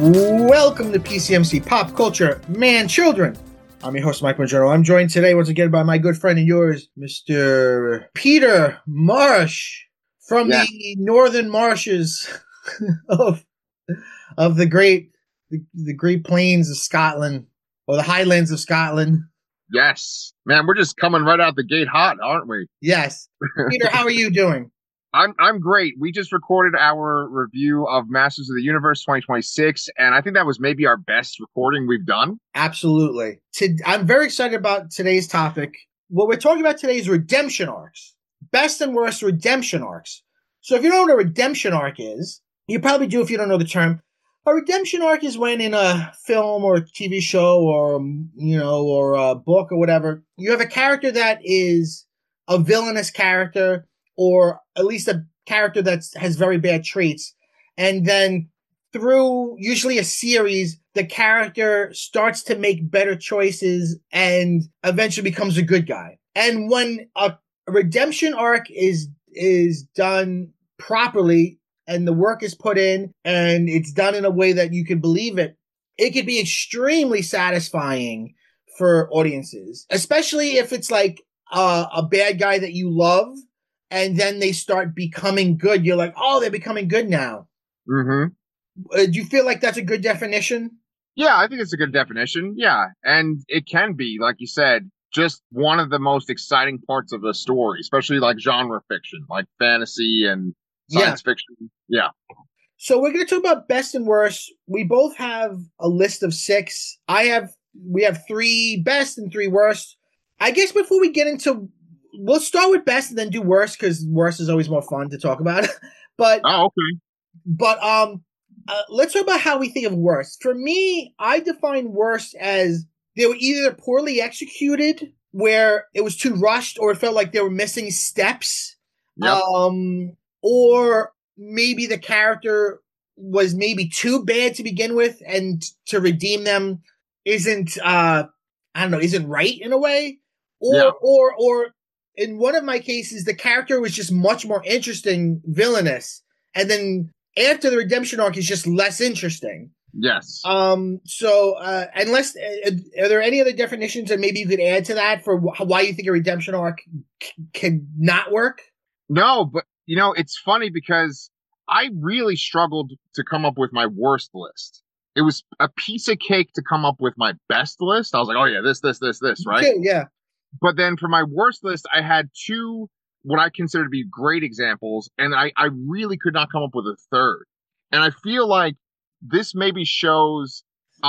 Welcome to PCMC Pop Culture Man Children. I'm your host, Mike Mangiano. I'm joined today once again by my good friend and yours, Mr. Peter Marsh, from the northern marshes of the great plains of Scotland, or the highlands of Scotland. Yes. Man, we're just coming right out the gate hot, aren't we? Yes. Peter, how are you doing? I'm great. We just recorded our review of Masters of the Universe 2026, and I think that was maybe our best recording we've done. Absolutely. I'm very excited about today's topic. What we're talking about today is redemption arcs. Best and worst redemption arcs. So if you don't know what a redemption arc is, you probably do if you don't know the term. A redemption arc is when in a film or a TV show or a book or whatever, you have a character that is a villainous character, or at least a character that has very bad traits. And then through usually a series, the character starts to make better choices and eventually becomes a good guy. And when a redemption arc is done properly and the work is put in and it's done in a way that you can believe it, it could be extremely satisfying for audiences, especially if it's like a bad guy that you love and then they start becoming good. You're like, oh, they're becoming good now. Mm-hmm. Do you feel like that's a good definition? Yeah, I think it's a good definition. Yeah. And it can be, like you said, just one of the most exciting parts of the story, especially like genre fiction, like fantasy and science fiction. Yeah. So we're going to talk about best and worst. We both have a list of 6. We have 3 best and 3 worst. I guess before we get into, we'll start with best and then do worst, because worst is always more fun to talk about. But let's talk about how we think of worst. For me, I define worst as they were either poorly executed, where it was too rushed, or it felt like they were missing steps. Yep. Or maybe the character was maybe too bad to begin with, and to redeem them isn't right in a way. Or in one of my cases, the character was just much more interesting, villainous, and then after the redemption arc is just less interesting. Yes. So, unless, are there any other definitions that maybe you could add to that for why you think a redemption arc can not work? No, but it's funny because I really struggled to come up with my worst list. It was a piece of cake to come up with my best list. I was like, oh yeah, this, right? Okay, yeah. But then for my worst list, I had 2 what I consider to be great examples, and I really could not come up with a third. And I feel like this maybe shows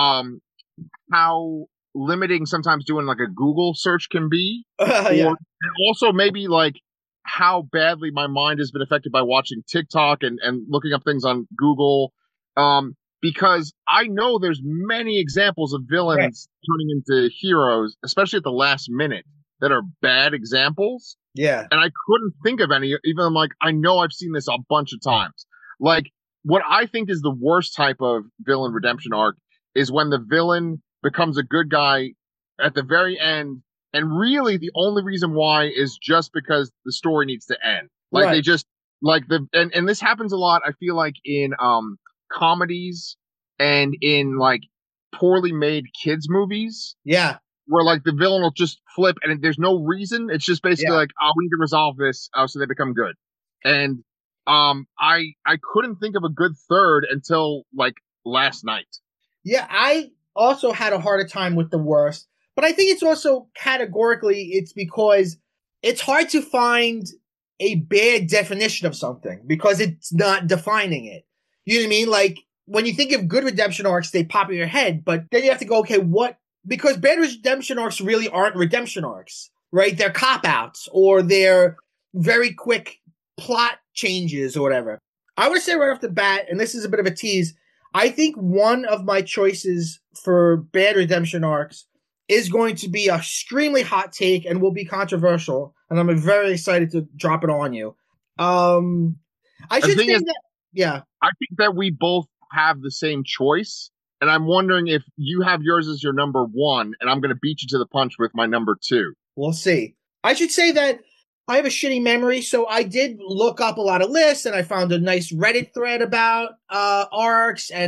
how limiting sometimes doing like a Google search can be. Yeah. And also maybe like how badly my mind has been affected by watching TikTok and looking up things on Google. Because I know there's many examples of villains turning into heroes, especially at the last minute, that are bad examples. Yeah. And I couldn't think of any, even I'm like, I know I've seen this a bunch of times. Like, what I think is the worst type of villain redemption arc is when the villain becomes a good guy at the very end, and really the only reason why is just because the story needs to end. Like, they just, like, and this happens a lot, I feel like, in comedies and in like poorly made kids movies. Yeah. Where like the villain will just flip and there's no reason. It's just basically like, oh, we need to resolve this so they become good. And I couldn't think of a good third until like last night. Yeah, I also had a harder time with the worst, but I think it's also categorically it's because it's hard to find a bad definition of something because it's not defining it. You know what I mean? Like when you think of good redemption arcs, they pop in your head, but then you have to go, okay, what? Because bad redemption arcs really aren't redemption arcs, right? They're cop-outs or they're very quick plot changes or whatever. I would say right off the bat, and this is a bit of a tease, I think one of my choices for bad redemption arcs is going to be a extremely hot take and will be controversial, and I'm very excited to drop it on you. I should say that, yeah. I think that we both have the same choice, and I'm wondering if you have yours as your number 1, and I'm going to beat you to the punch with my number 2. We'll see. I should say that I have a shitty memory, so I did look up a lot of lists, and I found a nice Reddit thread about arcs, and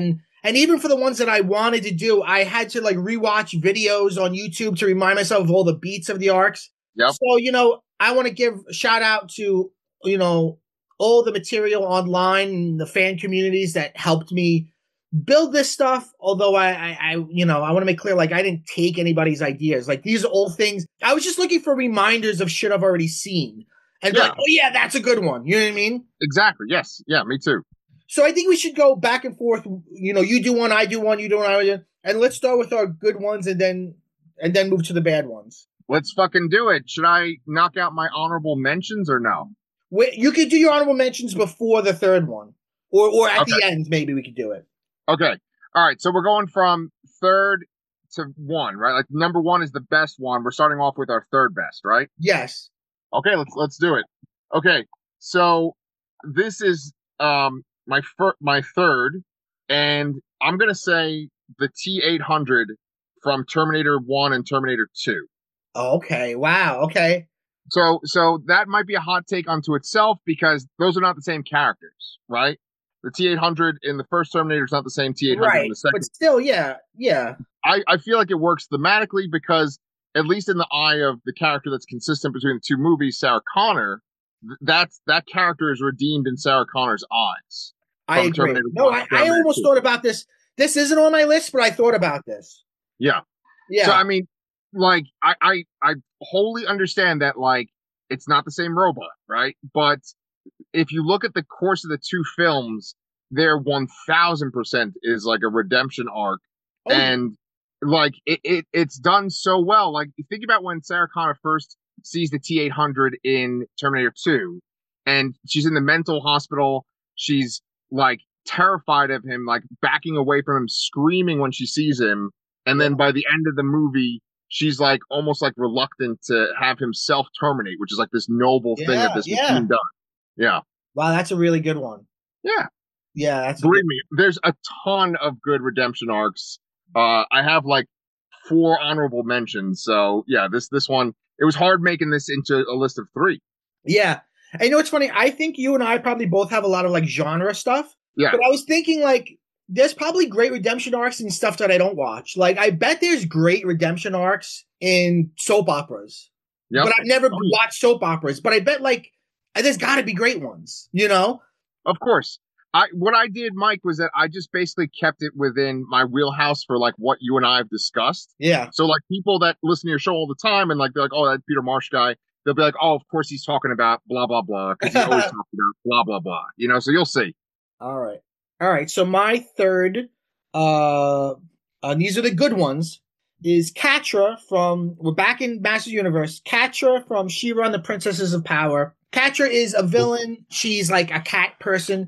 And even for the ones that I wanted to do, I had to like rewatch videos on YouTube to remind myself of all the beats of the arcs. Yep. So, I want to give a shout out to, you know, all the material online and the fan communities that helped me build this stuff. Although I want to make clear, like, I didn't take anybody's ideas. Like, these are all things. I was just looking for reminders of shit I've already seen. And be like, oh yeah, that's a good one. You know what I mean? Exactly. Yes. Yeah, me too. So I think we should go back and forth. You do one, I do one, you do one, I do one. And let's start with our good ones and then move to the bad ones. Let's fucking do it. Should I knock out my honorable mentions or no? You could do your honorable mentions before the third one. Or at the end, maybe we could do it. Okay. All right. So we're going from third to one, right? Like number one is the best one. We're starting off with our third best, right? Yes. Okay, let's do it. Okay. So this is my third, and I'm gonna say the T-800 from Terminator 1 and Terminator 2. Okay. Wow. Okay. So that might be a hot take unto itself because those are not the same characters, right? The T-800 in the first Terminator is not the same T-800 in the second. But still, yeah. I feel like it works thematically because, at least in the eye of the character that's consistent between the two movies, Sarah Connor, that character is redeemed in Sarah Connor's eyes. I agree. No, I almost thought about this. This isn't on my list, but I thought about this. Yeah. So, I mean, like, I wholly understand that, like, it's not the same robot, right? But if you look at the course of the two films, there 1000% is like a redemption arc. Oh, and like it's done so well. Like, think about when Sarah Connor first sees the T-800 in Terminator 2 and she's in the mental hospital. She's like terrified of him, like backing away from him, screaming when she sees him. And then by the end of the movie, she's like almost like reluctant to have him self-terminate, which is like this noble thing that this machine does. Yeah. Wow, that's a really good one. Yeah. Yeah, that's believe me, there's a ton of good redemption arcs. I have like 4 honorable mentions. So yeah, this one, it was hard making this into a list of 3. Yeah. And you know what's funny? I think you and I probably both have a lot of like genre stuff. Yeah. But I was thinking like there's probably great redemption arcs and stuff that I don't watch. Like I bet there's great redemption arcs in soap operas. Yep. But I've never watched soap operas. But I bet like there's got to be great ones, you know? Of course. What I did, Mike, was that I just basically kept it within my wheelhouse for like what you and I have discussed. Yeah. So like people that listen to your show all the time and like they're like, oh, that Peter Marsh guy, they'll be like, oh, of course he's talking about blah blah blah because he's always talking about blah blah blah. You know, so you'll see. All right. So my third, these are the good ones. Is Catra we're back in Masters Universe. Catra from She-Ra and the Princesses of Power. Catra is a villain. She's like a cat person.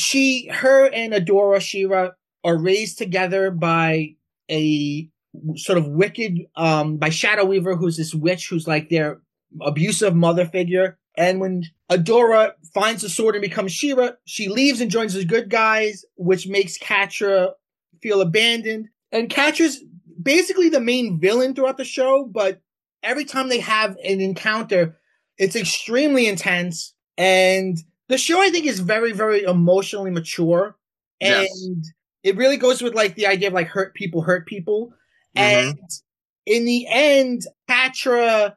Her and Adora She-Ra are raised together by a sort of wicked, by Shadow Weaver, who's this witch who's like their abusive mother figure. And when Adora finds the sword and becomes She-Ra, she leaves and joins the good guys, which makes Catra feel abandoned. And Catra's basically the main villain throughout the show, but every time they have an encounter, it's extremely intense. And the show, I think, is very, very emotionally mature. And it really goes with like the idea of like hurt people. Mm-hmm. And in the end, Catra,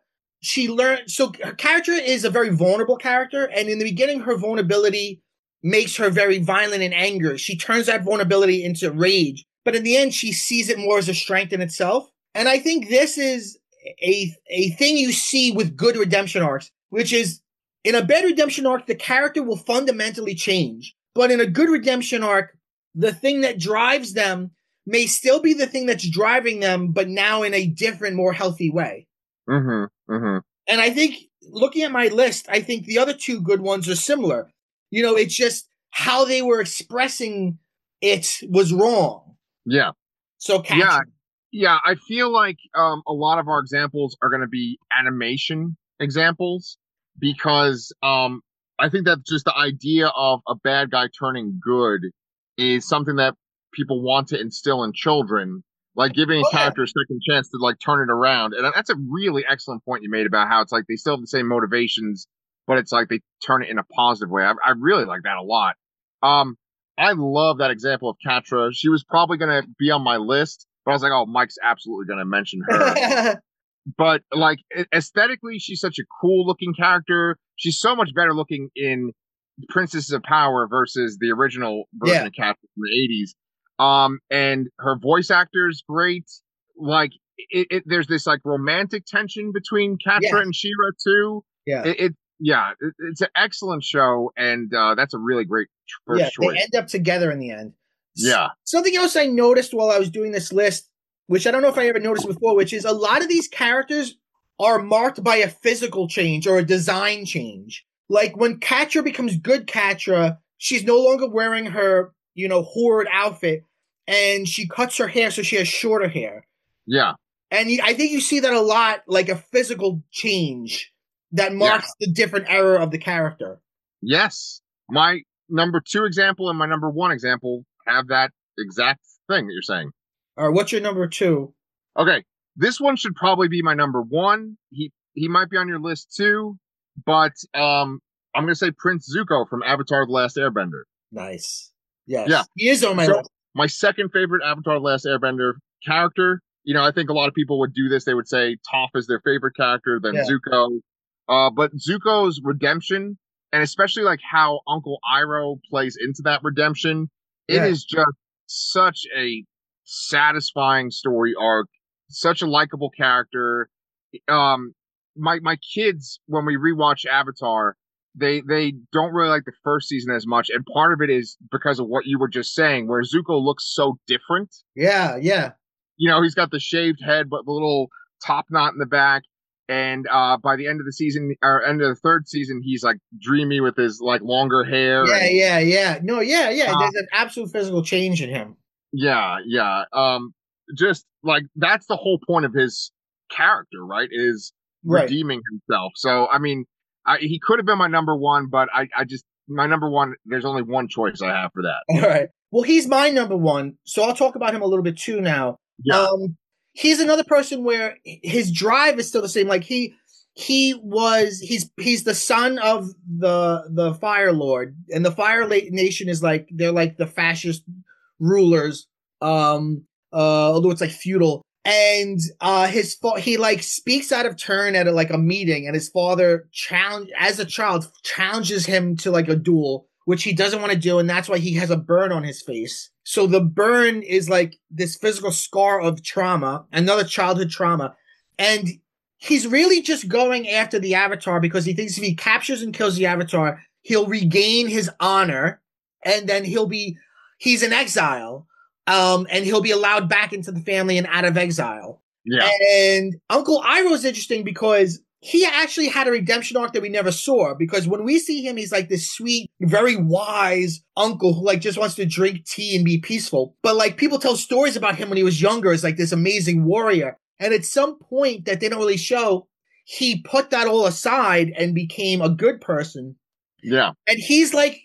Catra is a very vulnerable character. And in the beginning, her vulnerability makes her very violent and angry. She turns that vulnerability into rage. But in the end, she sees it more as a strength in itself. And I think this is a thing you see with good redemption arcs, which is in a bad redemption arc, the character will fundamentally change. But in a good redemption arc, the thing that drives them may still be the thing that's driving them, but now in a different, more healthy way. Mm-hmm. Mm-hmm. And I think, looking at my list, I think the other 2 good ones are similar. You know, it's just how they were expressing it was wrong. Yeah. So, Catra. Yeah. I feel like a lot of our examples are going to be animation examples because I think that's just the idea of a bad guy turning good is something that people want to instill in children, like giving a character a second chance to like turn it around. And that's a really excellent point you made about how it's like they still have the same motivations, but it's like they turn it in a positive way. I really like that a lot. I love that example of Catra. She was probably going to be on my list, but I was like, oh, Mike's absolutely going to mention her. But like aesthetically, she's such a cool looking character. She's so much better looking in Princesses of Power versus the original version Yeah, of Catra from the 80s. And her voice actor is great. Like there's this like romantic tension between Catra yeah, and She-Ra too. yeah. It's an excellent show, and that's a really great Yeah, first they choice. end up together in the end. Yeah, Something else I noticed while I was doing this list, which I don't know if I ever noticed before, which is a lot of these characters are marked by a physical change or a design change. Like when Catra becomes good Catra, she's no longer wearing her, horde outfit, and she cuts her hair so she has shorter hair. yeah, And I think you see that a lot, like a physical change that yeah. marks the different era of the character. Yes. My number two example and my number one example have that exact thing that you're saying. All right, what's your number two? Okay. This one should probably be my number one. He might be on your list too, but I'm gonna say Prince Zuko from Avatar: The Last Airbender. Nice. Yeah. Yes, he is on my So list. my second favorite Avatar: The Last Airbender character. I think a lot of people would do this. They would say Toph is their favorite character, then Yeah, Zuko. But Zuko's redemption, and especially like how Uncle Iroh plays into that redemption, it yeah, is just such a satisfying story arc, such a likable character. Um, my kids, when we rewatch Avatar, they don't really like the first season as much, and part of it is because of what you were just saying, where Zuko looks so different. yeah, yeah, He's got the shaved head, but the little top knot in the back. And by the end of the season, or end of the third season, he's like dreamy with his like longer hair yeah, and yeah, yeah. No, yeah, yeah. uh, There's an absolute physical change in him. yeah, yeah. Just like that's the whole point of his character, right? Is Right. redeeming himself. So I mean, he could have been my number one, but I just my number one. There's only one choice I have for that. All right. Well, he's my number one, so I'll talk about him a little bit too now. Yeah, He's another person where his drive is still the same. Like he's the son of the Fire Lord, and the Nation is like they're like the fascist rulers. Although it's like feudal, and he like speaks out of turn at like a meeting, and his father as a child challenges him to like a duel, which he doesn't want to do, and that's why he has a burn on his face. So the burn is like this physical scar of trauma, another childhood trauma, and he's really just going after the Avatar because he thinks if he captures and kills the Avatar, he'll regain his honor, and then he's in exile, and he'll be allowed back into the family and out of exile. yeah, And Uncle Iroh is interesting because he actually had a redemption arc that we never saw. Because when we see him, he's like this sweet, very wise uncle who like just wants to drink tea and be peaceful. But like people tell stories about him when he was younger as like this amazing warrior. And at some point that they don't really show, he put that all aside and became a good person. yeah, And he's like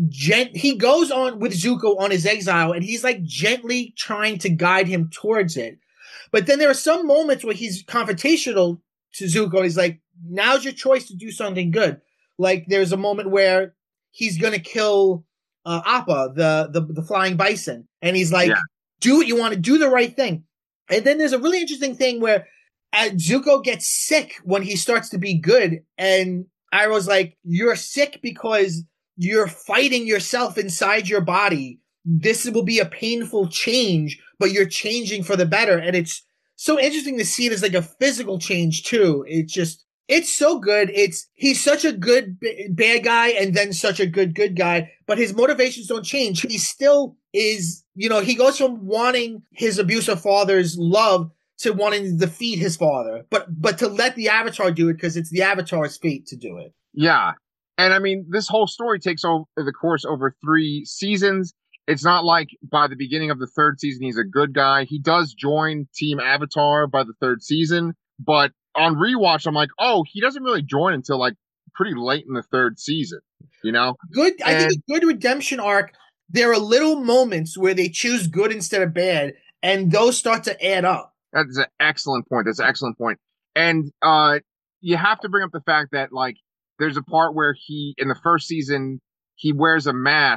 he goes on with Zuko on his exile, and he's like gently trying to guide him towards it. But then there are some moments where he's confrontational to Zuko. He's like, "Now's your choice to do something good." Like there's a moment where he's gonna kill Appa, the flying bison, and he's like, yeah, "Do what you want to, do the right thing." And then there's a really interesting thing where Zuko gets sick when he starts to be good, and Iroh's like, "You're sick because you're fighting yourself inside your body. This will be a painful change, but you're changing for the better." And it's so interesting to see it as like a physical change too. It's so good. He's such a good bad guy and then such a good guy, but his motivations don't change. He still is, he goes from wanting his abusive father's love to wanting to defeat his father, but to let the Avatar do it because it's the Avatar's fate to do it. yeah. And I mean, this whole story takes over the course over 3 seasons. It's not like by the beginning of the third season he's a good guy. He does join Team Avatar by the third season, but on rewatch I'm like, oh, he doesn't really join until like pretty late in the third season, you know? Good. I think And a good redemption arc. There are little moments where they choose good instead of bad, and those start to add up. that's an excellent point. That's an excellent point. And you have to bring up the fact that like there's a part where he in the first season he wears a mask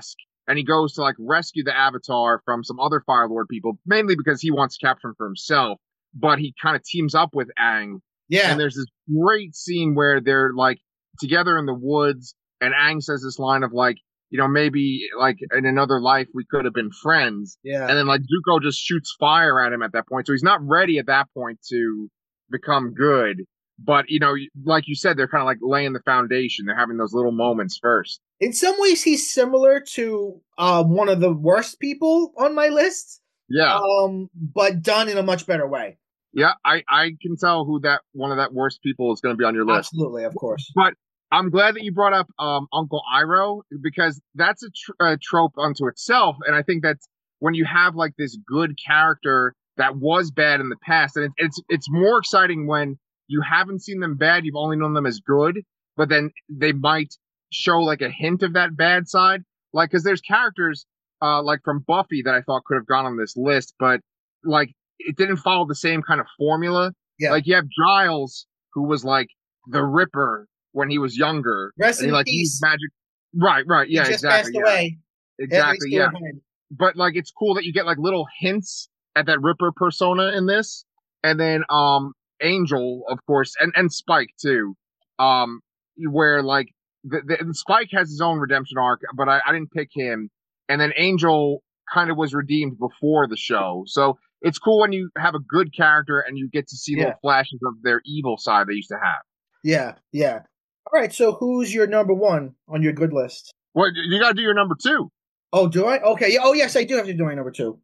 and he goes to like rescue the Avatar from some other Fire Lord people, mainly because he wants to capture him for himself. But he kind of teams up with Aang, Yeah. and there's this great scene where they're like together in the woods, and Aang says this line of like, maybe like in another life we could have been friends. Yeah. And then like Zuko just shoots fire at him at that point. So he's not ready at that point to become good. But, like you said, they're kind of like laying the foundation. They're having those little moments first. In some ways, he's similar to one of the worst people on my list. Yeah. But done in a much better way. Yeah, I can tell who that one of that worst people is going to be on your list. Absolutely, of course. But I'm glad that you brought up Uncle Iroh, because that's a trope unto itself. And I think that's when you have like this good character that was bad in the past, and it's more exciting when you haven't seen them bad, you've only known them as good, but then they might show like a hint of that bad side. Like, because there's characters like from Buffy that I thought could have gone on this list, but like it didn't follow the same kind of formula. Yeah. Like you have Giles, who was like the Ripper when he was younger. Rest and in like peace. Magic. Right. Yeah. He just exactly. passed away. Exactly. Yeah. But like, it's cool that you get like little hints at that Ripper persona in this, and then Angel, of course, and Spike too. Where like the Spike has his own redemption arc, but I didn't pick him. And then Angel kind of was redeemed before the show, so it's cool when you have a good character and you get to see little flashes of their evil side they used to have. Yeah. All right, so who's your number one on your good list? Well, you got to do your number two. Oh, do I? Okay. Yeah. Oh, yes, I do have to do my number two.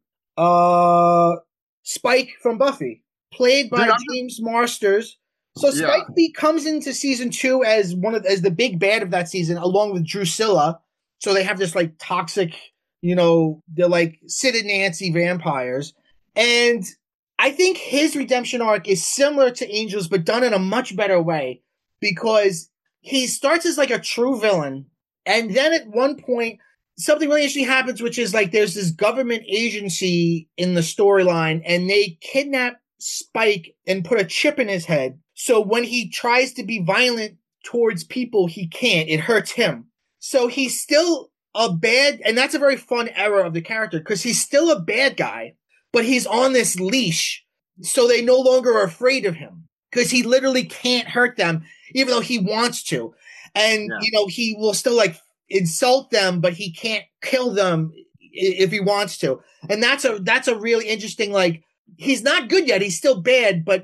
Spike from Buffy, played by James Marsters. So Spike comes into season 2 as as the big bad of that season, along with Drusilla. So they have this like toxic, they're like Sid and Nancy vampires. And I think his redemption arc is similar to Angel's, but done in a much better way, because he starts as like a true villain. And then at one point, something really interesting happens, which is like there's this government agency in the storyline, and they kidnap Spike and put a chip in his head. So when he tries to be violent towards people, he can't. It hurts him. So he's still a bad, and that's a very fun era of the character, because he's still a bad guy, but he's on this leash, so they no longer are afraid of him, because he literally can't hurt them, even though he wants to. And, he will still like insult them, but he can't kill them if he wants to. And that's a really interesting, like, he's not good yet. He's still bad, but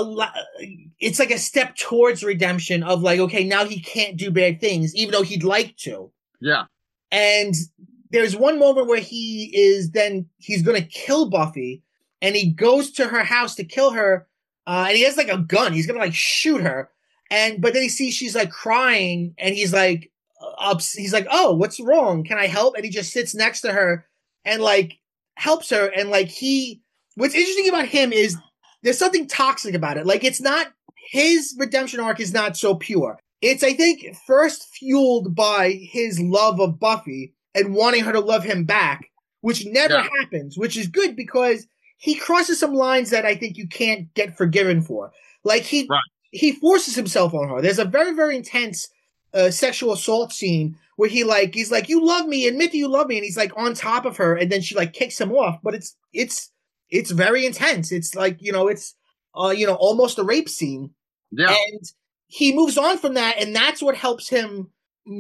it's like a step towards redemption of like, okay, now he can't do bad things, even though he'd like to. Yeah. And there's one moment where he's going to kill Buffy, and he goes to her house to kill her. And he has like a gun. He's going to like shoot her. But then he sees she's like crying, and he's like, oh, what's wrong? Can I help? And he just sits next to her and like helps her. And like what's interesting about him is there's something toxic about it. Like, it's not, his redemption arc is not so pure. It's, I think, first fueled by his love of Buffy and wanting her to love him back, which never happens, which is good, because he crosses some lines that I think you can't get forgiven for. Like, he forces himself on her. There's a very, very intense sexual assault scene where he's like, you love me, admit that you love me. And he's like on top of her, and then she like kicks him off. But it's very intense. It's like, it's, almost a rape scene. Yeah. And he moves on from that. And that's what helps him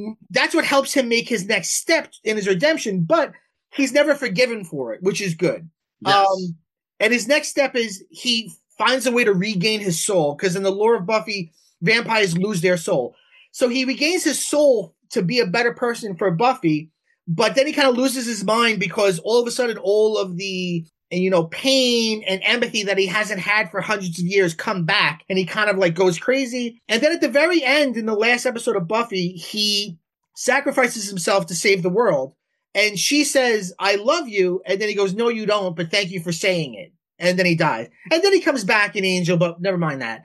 make his next step in his redemption. But he's never forgiven for it, which is good. Yes. And his next step is he finds a way to regain his soul, because in the lore of Buffy, vampires lose their soul. So he regains his soul to be a better person for Buffy, but then he kind of loses his mind, because all of a sudden all of the, pain and empathy that he hasn't had for hundreds of years come back, and he kind of like goes crazy. And then at the very end, in the last episode of Buffy, he sacrifices himself to save the world. And she says, I love you. And then he goes, no, you don't, but thank you for saying it. And then he dies. And then he comes back in Angel, but never mind that.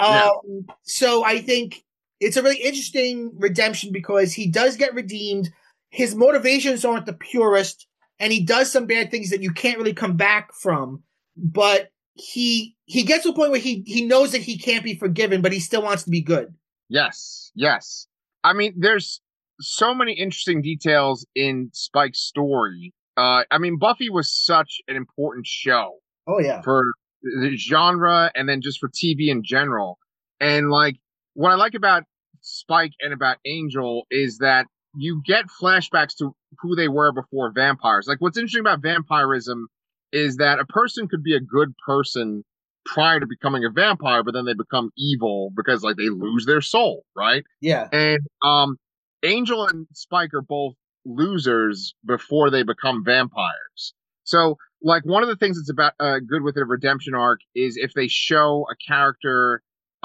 So I think it's a really interesting redemption, because he does get redeemed. His motivations aren't the purest, and he does some bad things that you can't really come back from. But he gets to a point where he knows that he can't be forgiven, but he still wants to be good. Yes. I mean, there's so many interesting details in Spike's story. I mean, Buffy was such an important show Oh yeah. for the genre and then just for TV in general. And like what I like about Spike and about Angel is that you get flashbacks to who they were before vampires. Like what's interesting about vampirism is that a person could be a good person prior to becoming a vampire, but then they become evil because like they lose their soul, right? Yeah. And Angel and Spike are both losers before they become vampires. So like one of the things that's about good with a redemption arc is if they show a character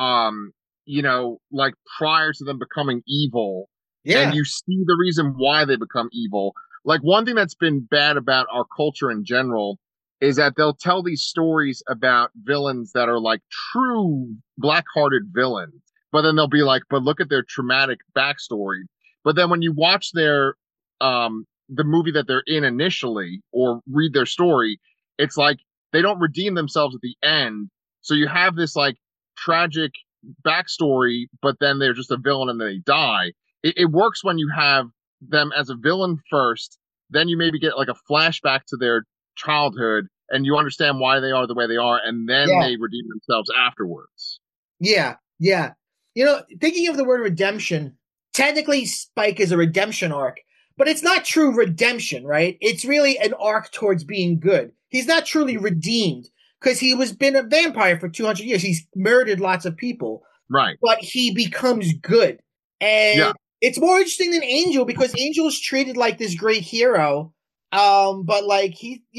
like prior to them becoming evil and Yeah. you see the reason why they become evil. Like one thing that's been bad about our culture in general is that they'll tell these stories about villains that are like true black-hearted villains, but then they'll be like, but look at their traumatic backstory. But then when you watch their the movie that they're in initially or read their story, it's like they don't redeem themselves at the end. So you have this like tragic backstory, but then they're just a villain and they die. It works when you have them as a villain first, then you maybe get like a flashback to their childhood and you understand why they are the way they are, and then Yeah. they redeem themselves afterwards. Yeah. Yeah. You know, thinking of the word redemption, technically Spike is a redemption arc, but it's not true redemption, right? It's really an arc towards being good. He's not truly redeemed because he was been a vampire for 200 years. He's murdered lots of people, Right. but he becomes good. And Yeah. it's more interesting than Angel because Angel's treated like this great hero. But like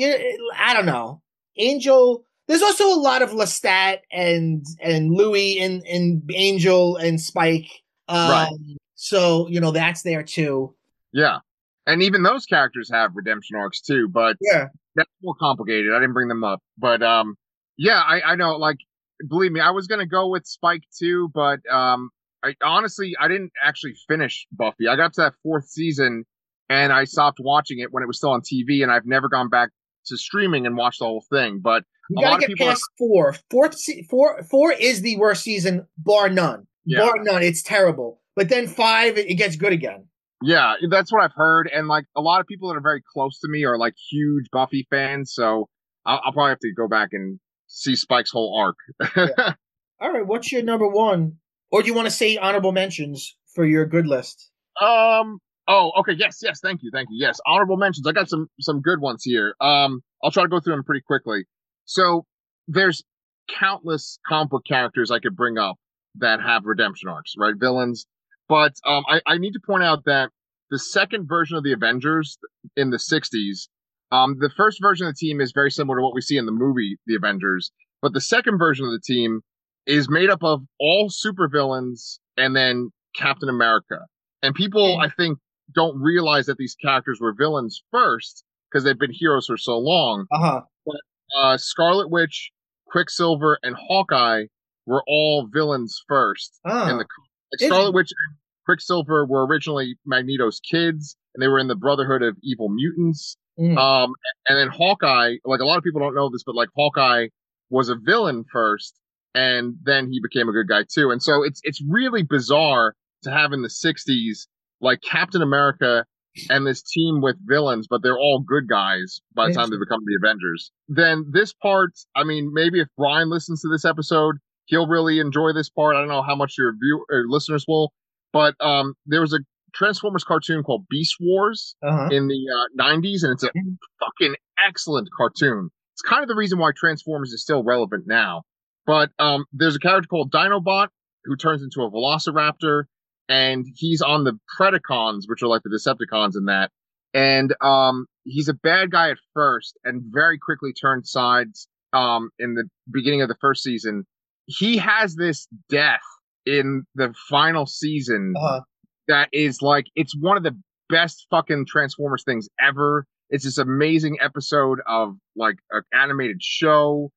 I don't know. Angel, there's also a lot of Lestat and Louis and Angel and Spike. Right. So you know that's there too. Yeah. And even those characters have redemption arcs too, but Yeah. that's more complicated. I didn't bring them up. But yeah, I know, like, believe me, I was gonna go with Spike too, but I honestly I didn't actually finish Buffy. I got to that fourth season and I stopped watching it when it was still on TV, and I've never gone back to streaming and watched the whole thing. But You a got to lot of get people are, past four. Four is the worst season, bar none. yeah. Bar none. It's terrible. But then five, it gets good again. Yeah, that's what I've heard, and like a lot of people that are very close to me are like huge Buffy fans, so I'll probably have to go back and see Spike's whole arc. Yeah. All right. What's your number one? Or do you want to say honorable mentions for your good list? Oh, okay, yes, thank you. Yes, honorable mentions. I got some good ones here. I'll try to go through them pretty quickly. So there's countless comic book characters I could bring up that have redemption arcs, right? Villains. But I need to point out that the second version of the Avengers in the 60s, the first version of the team is very similar to what we see in the movie The Avengers, but the second version of the team is made up of all supervillains and then Captain America. And people, I think, don't realize that these characters were villains first because they've been heroes for so long. Uh-huh. But Scarlet Witch, Quicksilver, and Hawkeye were all villains first in Ah. the like Scarlet Witch and Quicksilver were originally Magneto's kids, and they were in the Brotherhood of Evil Mutants. Mm. And then Hawkeye, like a lot of people don't know this, but like Hawkeye was a villain first, and then he became a good guy too. And so it's really bizarre to have in the 60s like Captain America and this team with villains, but they're all good guys by the time they become the Avengers. Then this part, I mean, maybe if Brian listens to this episode, he'll really enjoy this part. I don't know how much your listeners will, but there was a Transformers cartoon called Beast Wars in the 90s, and it's a fucking excellent cartoon. It's kind of the reason why Transformers is still relevant now. But there's a character called Dinobot who turns into a Velociraptor, and he's on the Predacons, which are like the Decepticons in that. And he's a bad guy at first, and very quickly turns sides in the beginning of the first season. He has this death in the final season that is like, it's one of the best fucking Transformers things ever. It's this amazing episode of like an animated show.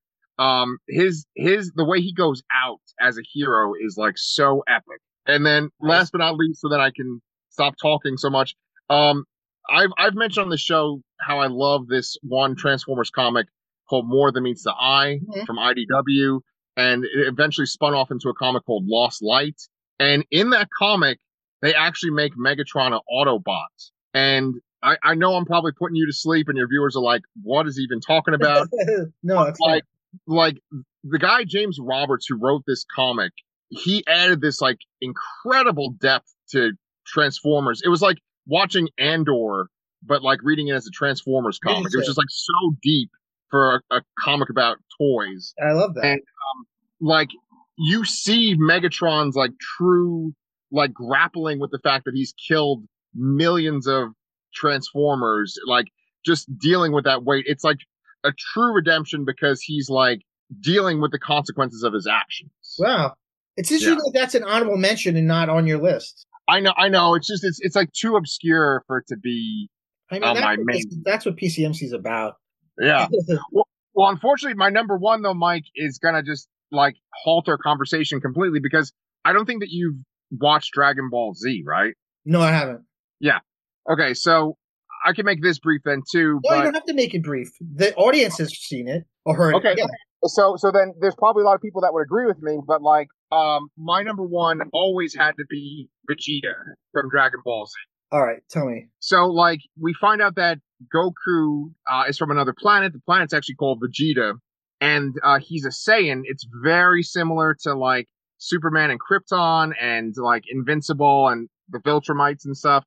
The way he goes out as a hero is like so epic. And then last but not least, so that I can stop talking so much, I've mentioned on the show how I love this one Transformers comic called More Than Meets the Eye from IDW, and it eventually spun off into a comic called Lost Light. And in that comic, they actually make Megatron an Autobot. And I know I'm probably putting you to sleep, and your viewers are like, "What is he even talking about?" No, it's fine. Like the guy James Roberts who wrote this comic, he added this like incredible depth to Transformers. It was like watching Andor, but like reading it as a Transformers comic. It was just like so deep for a comic about toys. I love that. And like you see Megatron's like true like grappling with the fact that he's killed millions of Transformers, like just dealing with that weight. It's like a true redemption because he's like dealing with the consequences of his actions. Wow. It's interesting that that's an honorable mention and not on your list. I know. It's just it's like too obscure for it to be my main. That's what PCMC is about. Yeah. well, unfortunately, my number one though, Mike, is gonna just like halt our conversation completely because I don't think that you've watched Dragon Ball Z, right? No, I haven't. Yeah. Okay, so I can make this brief then too. No, you don't have to make it brief. The audience has seen it or heard it. Yeah. So then there's probably a lot of people that would agree with me, but like my number one always had to be Vegeta from Dragon Ball Z. All right, tell me. So like we find out that Goku is from another planet. The planet's actually called Vegeta, and he's a Saiyan. It's very similar to like Superman and Krypton and like Invincible and the Viltrumites and stuff.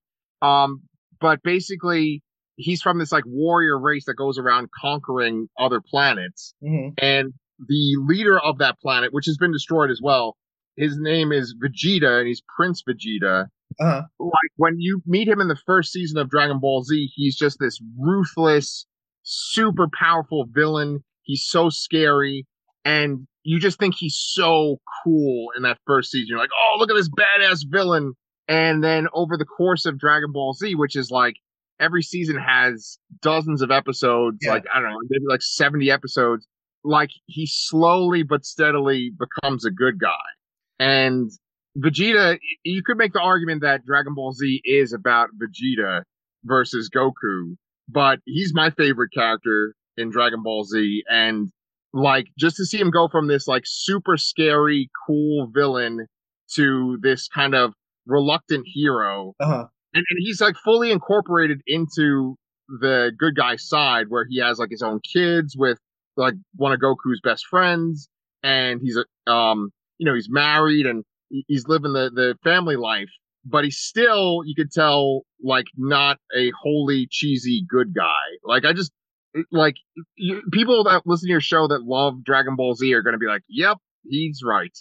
But basically he's from this like warrior race that goes around conquering other planets. Mm-hmm. And the leader of that planet, which has been destroyed as well, his name is Vegeta and he's Prince Vegeta. Uh-huh. Like when you meet him in the first season of Dragon Ball Z, he's just this ruthless, super powerful villain. He's so scary. And you just think he's so cool in that first season. You're like, oh, look at this badass villain. And then over the course of Dragon Ball Z, which is like every season has dozens of episodes, like, I don't know, maybe like 70 episodes, like he slowly but steadily becomes a good guy. And Vegeta, you could make the argument that Dragon Ball Z is about Vegeta versus Goku, but he's my favorite character in Dragon Ball Z. And like, just to see him go from this like super scary, cool villain to this kind of reluctant hero. Uh-huh. And he's like fully incorporated into the good guy side where he has like his own kids with like one of Goku's best friends. And he's, he's married and he's living the family life, but he's still, you could tell, like not a wholly cheesy good guy. Like I just, like people that listen to your show that love Dragon Ball Z are going to be like, yep, he's right.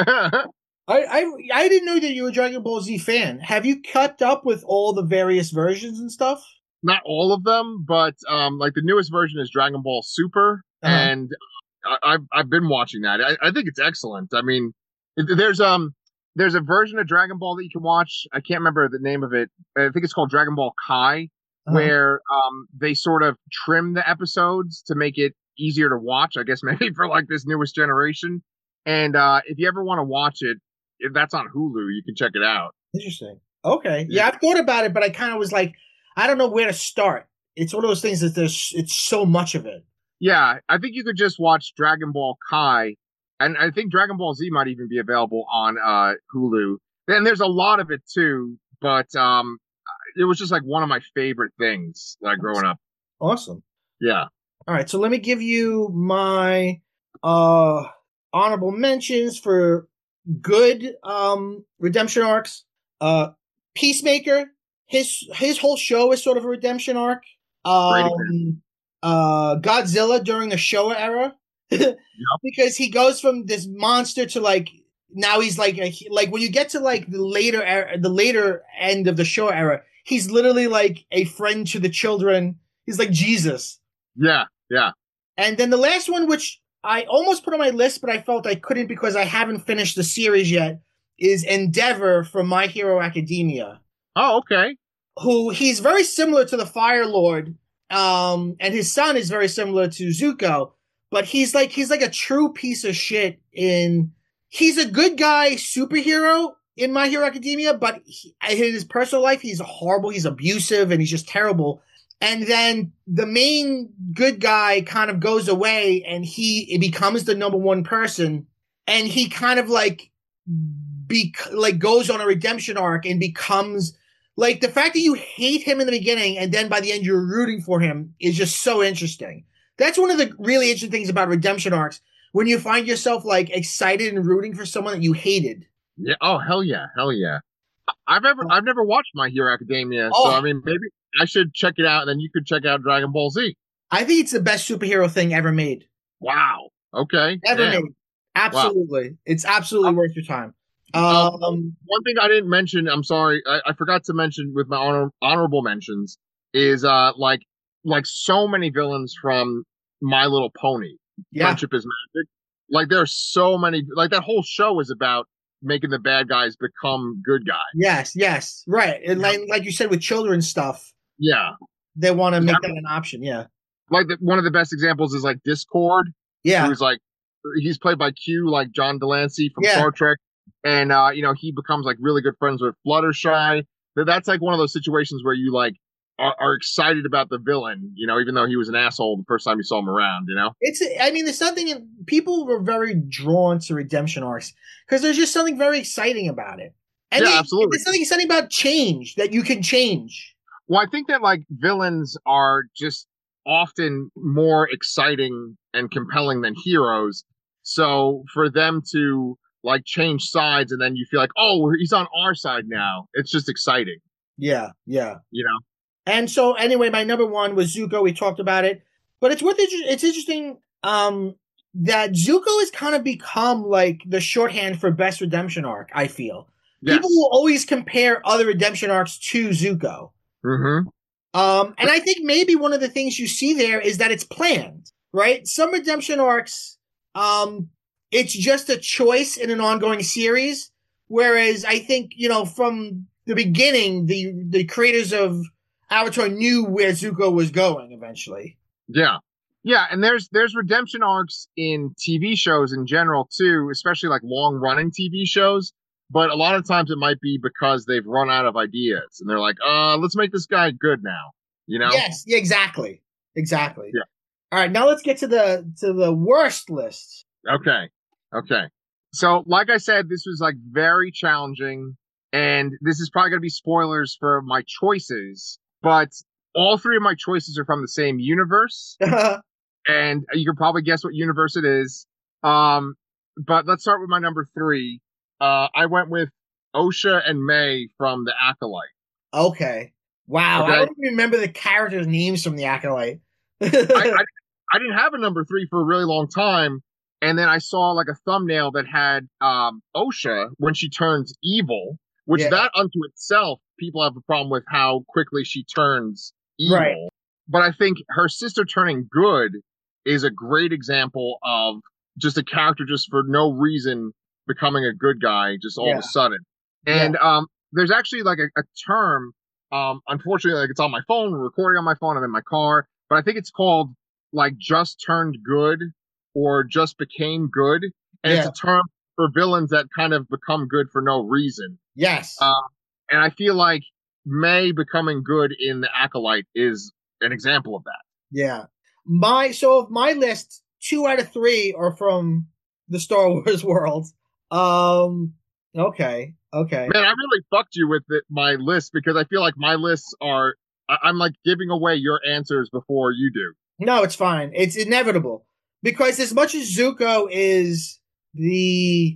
I didn't know that you were a Dragon Ball Z fan. Have you kept up with all the various versions and stuff? Not all of them, but like the newest version is Dragon Ball Super, and I've been watching that. I think it's excellent. I mean, there's a version of Dragon Ball that you can watch. I can't remember the name of it. I think it's called Dragon Ball Kai, where they sort of trim the episodes to make it easier to watch. I guess maybe for like this newest generation. And if you ever want to watch it, if that's on Hulu, you can check it out. Interesting. Okay. Yeah, I've thought about it, but I kind of was like, I don't know where to start. It's one of those things that it's so much of it. Yeah, I think you could just watch Dragon Ball Kai, and I think Dragon Ball Z might even be available on Hulu. And there's a lot of it too, but it was just like one of my favorite things like growing up. Awesome. Yeah. All right, so let me give you my honorable mentions for good redemption arcs. Peacemaker, his whole show is sort of a redemption arc. Godzilla during the Showa era, because he goes from this monster to like now he's like when you get to like the later end of the Showa era, he's literally like a friend to the children. He's like Jesus. Yeah. And then the last one, which I almost put on my list, but I felt I couldn't because I haven't finished the series yet, is Endeavor from My Hero Academia. Oh, okay. Who he's very similar to the Fire Lord, and his son is very similar to Zuko, but he's like a true piece of shit he's a good guy superhero in My Hero Academia, but in his personal life, he's horrible, he's abusive, and he's just terrible. And then the main good guy kind of goes away and he becomes the number one person. And he kind of like goes on a redemption arc and becomes like the fact that you hate him in the beginning and then by the end you're rooting for him is just so interesting. That's one of the really interesting things about redemption arcs when you find yourself like excited and rooting for someone that you hated. Yeah. Oh, hell yeah. Hell yeah. I've never watched My Hero Academia, so Oh, I mean maybe I should check it out and then you could check out Dragon Ball Z. I think it's the best superhero thing ever made. Wow. Okay. Ever Damn. made. Wow. Absolutely. It's absolutely worth your time. One thing I didn't mention, I'm sorry, I forgot to mention with my honorable mentions is like so many villains from My Little Pony. Yeah. Friendship is Magic. Like there are so many. Like that whole show is about making the bad guys become good guys. Yes, yes. Right. And like you said with children's stuff, Yeah. they want to Yeah. make that an option. Yeah. Like one of the best examples is like Discord, Yeah. who's like he's played by Q, like John Delancey from Yeah. Star Trek, and he becomes like really good friends with Fluttershy. That's like one of those situations where you like are excited about the villain, even though he was an asshole the first time you saw him around. There's something people were very drawn to redemption arcs because there's just something very exciting about it. And Yeah, absolutely. There's something exciting about change that you can change. Well, I think that like villains are just often more exciting and compelling than heroes. So for them to like change sides and then you feel like, oh, he's on our side now. It's just exciting. Yeah, yeah. You know? And so anyway, my number one was Zuko. We talked about it, but it's interesting that Zuko has kind of become like the shorthand for best redemption arc. I feel Yes. people will always compare other redemption arcs to Zuko. Mm-hmm. And I think maybe one of the things you see there is that it's planned, right? Some redemption arcs, it's just a choice in an ongoing series. Whereas I think, from the beginning, the creators of Avatar knew where Zuko was going eventually. Yeah. Yeah. And there's redemption arcs in TV shows in general too, especially like long running TV shows. But a lot of times it might be because they've run out of ideas and they're like, let's make this guy good now. Yes, yeah, exactly. Exactly. Yeah. All right, now let's get to the worst list. Okay. So, like I said, this was like very challenging, and this is probably going to be spoilers for my choices, but all three of my choices are from the same universe, and you can probably guess what universe it is. But let's start with my number 3. I went with Osha and May from The Acolyte. Okay. Wow. Okay. I don't remember the characters' names from The Acolyte. I didn't have a number 3 for a really long time. And then I saw like a thumbnail that had Osha when she turns evil, which that unto itself, people have a problem with how quickly she turns evil. Right. But I think her sister turning good is a great example of just a character just for no reason becoming a good guy just all of a sudden. And there's actually like a term, unfortunately, like it's on my phone, recording on my phone, I'm in my car, but I think it's called like just turned good or just became good. And it's a term for villains that kind of become good for no reason. Yes. And I feel like May becoming good in The Acolyte is an example of that. Yeah. Of my list, 2 out of 3 are from the Star Wars world. Okay. Man, I really fucked you with my list because I feel like my lists are, I'm like giving away your answers before you do. No, it's fine. It's inevitable. Because as much as Zuko is the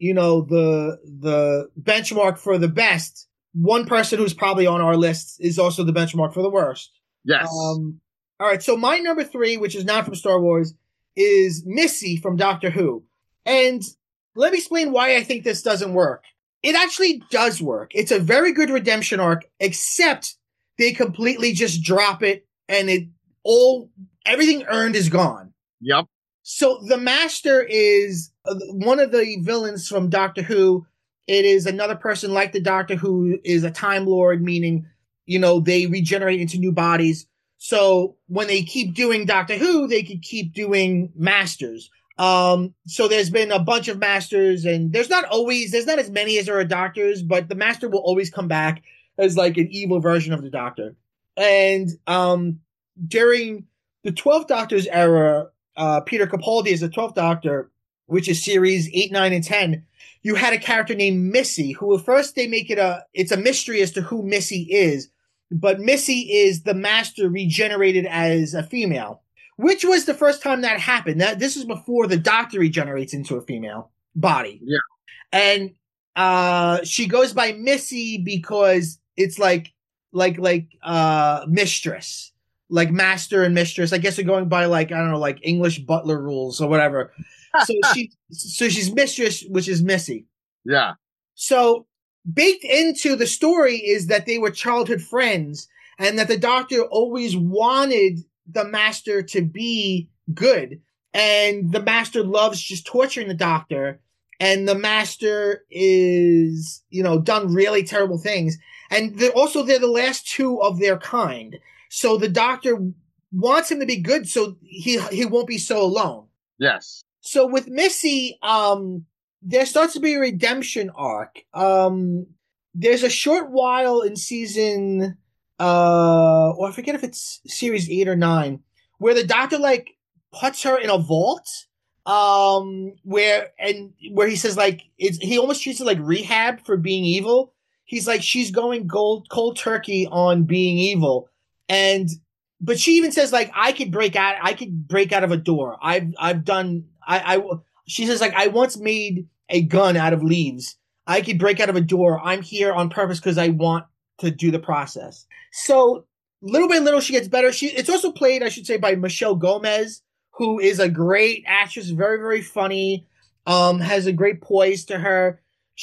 benchmark for the best, one person who's probably on our list is also the benchmark for the worst. Yes. All right. So my number 3, which is not from Star Wars, is Missy from Doctor Who. And let me explain why I think this doesn't work. It actually does work. It's a very good redemption arc, except they completely just drop it and everything earned is gone. Yep. So the Master is one of the villains from Doctor Who. It is another person like the Doctor who is a Time Lord, meaning, they regenerate into new bodies. So when they keep doing Doctor Who, they could keep doing Masters. So there's been a bunch of Masters, and there's not as many as there are Doctors, but the Master will always come back as like an evil version of the Doctor. And during the 12th Doctor's era, Peter Capaldi as the 12th Doctor, which is series 8, 9, and 10, you had a character named Missy, who at first they make it's a mystery as to who Missy is, but Missy is the master regenerated as a female, which was the first time that happened. This is before the Doctor regenerates into a female body. Yeah. And she goes by Missy because it's like mistress, like master and mistress. I guess they're going by like, I don't know, like English butler rules or whatever. So she's mistress, which is Missy. Yeah. So baked into the story is that they were childhood friends and that the Doctor always wanted the master to be good. And the master loves just torturing the Doctor. And the master is, done really terrible things. And they're the last two of their kind. So the Doctor wants him to be good so he won't be so alone. Yes. So with Missy, there starts to be a redemption arc. There's a short while in season, or I forget if it's series 8 or 9, where the Doctor like puts her in a vault, where he says like he almost treats it like rehab for being evil. He's like, she's going cold turkey on being evil, but she even says like, I could break out of a door. She says like, I once made a gun out of leaves. I could break out of a door. I'm here on purpose because I want to do the process. So little by little, she gets better. It's also played, I should say, by Michelle Gomez, who is a great actress, very, very funny, has a great poise to her.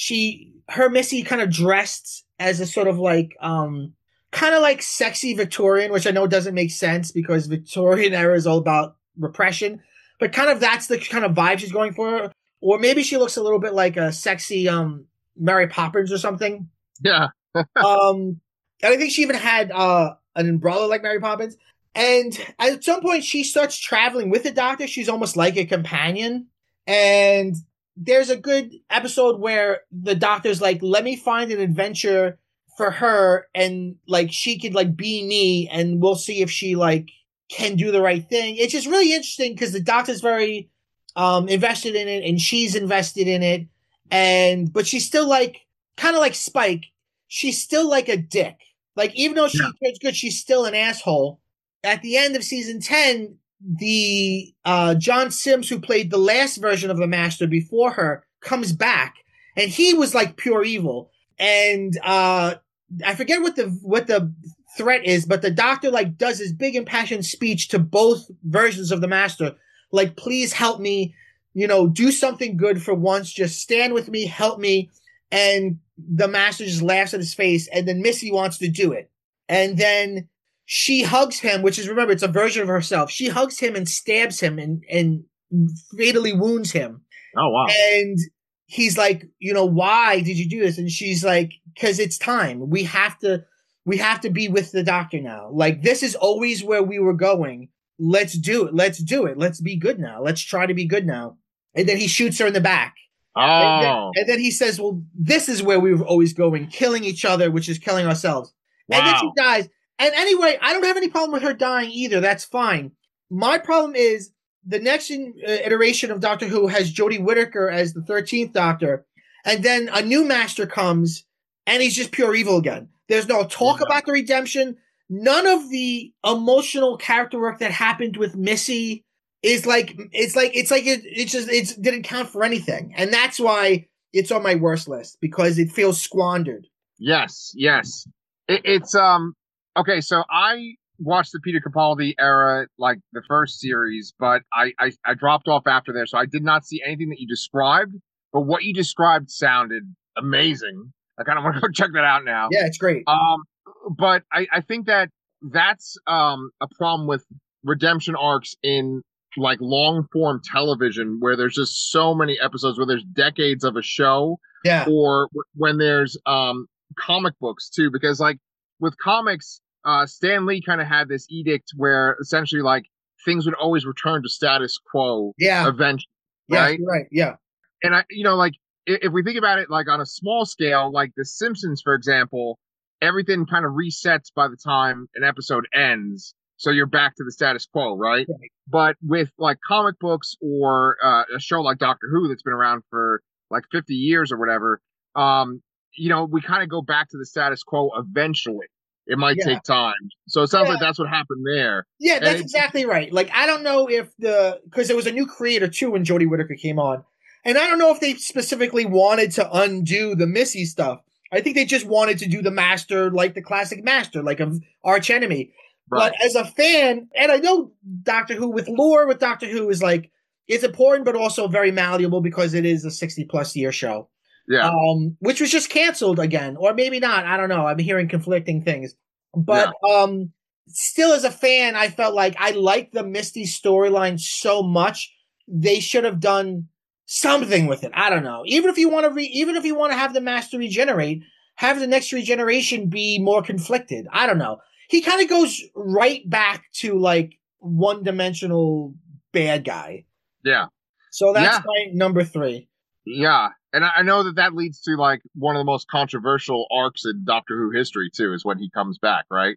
Her Missy kind of dressed as a sort of like, kind of like sexy Victorian, which I know doesn't make sense because Victorian era is all about repression, but kind of that's the kind of vibe she's going for. Or maybe she looks a little bit like a sexy Mary Poppins or something. Yeah. And I think she even had an umbrella like Mary Poppins. And at some point she starts traveling with the Doctor. She's almost like a companion. And there's a good episode where the Doctor's like, let me find an adventure for her and like she could like be me and we'll see if she like can do the right thing. It's just really interesting because the Doctor's very invested in it and she's invested in it, but she's still like kind of like Spike. She's still like a dick. Like even though she turns good, she's still an asshole. At the end of season 10, the John Sims, who played the last version of the Master before her, comes back, and he was like pure evil. And I forget what the threat is, but the Doctor like does his big impassioned speech to both versions of the Master, like, please help me, do something good for once, just stand with me, help me. And the Master just laughs at his face, and then Missy wants to do it. And then she hugs him, which is, remember, it's a version of herself. She hugs him and stabs him and fatally wounds him. Oh, wow. And he's like, why did you do this? And she's like, because it's time. We have to be with the Doctor now. Like, this is always where we were going. Let's do it. Let's do it. Let's be good now. Let's try to be good now. And then he shoots her in the back. Oh. And then he says, well, this is where we were always going, killing each other, which is killing ourselves. Wow. And then she dies. And anyway, I don't have any problem with her dying either. That's fine. My problem is the next iteration of Doctor Who has Jodie Whittaker as the 13th Doctor. And then a new Master comes and he's just pure evil again. There's no talk about the redemption. None of the emotional character work that happened with Missy is like, it didn't count for anything. And that's why it's on my worst list, because it feels squandered. Yes. It's, okay. So I watched the Peter Capaldi era, like the first series, but I dropped off after there. So I did not see anything that you described, but what you described sounded amazing. I kind of want to go check that out now. Yeah, it's great. But I think that's a problem with redemption arcs in like long form television, where there's just so many episodes, where there's decades of a show. Yeah. Or when there's comic books too, because like with comics, Stan Lee kind of had this edict where essentially like things would always return to status quo. Yeah. Eventually. Yeah, right. Right. Yeah. And like if we think about it like on a small scale, like The Simpsons, for example, everything kind of resets by the time an episode ends. So you're back to the status quo, right? Right. But with like comic books or a show like Doctor Who that's been around for like 50 years or whatever, um, we kind of go back to the status quo eventually. It might Yeah. take time. So it sounds Yeah. like that's what happened there. Yeah, And that's exactly right. Like, I don't know if because there was a new creator too when Jodie Whittaker came on. And I don't know if they specifically wanted to undo the Missy stuff. I think they just wanted to do the Master, like the classic Master, like of Arch Enemy. But right. as a fan, and I know Doctor Who with lore with Doctor Who is like, it's important, but also very malleable because it is a 60+ year show. Yeah. Which was just canceled again, or maybe not. I don't know. I'm hearing conflicting things. Yeah. But still, as a fan, I felt like I liked the Misty storyline so much. They should have done something with it. I don't know. Even if you want to, even if you want to have the Master regenerate, have the next regeneration be more conflicted. I don't know. He kind of goes right back to like one-dimensional bad guy. Yeah. So that's Yeah. my number three. Yeah. And I know that that leads to like one of the most controversial arcs in Doctor Who history too, is when he comes back, right?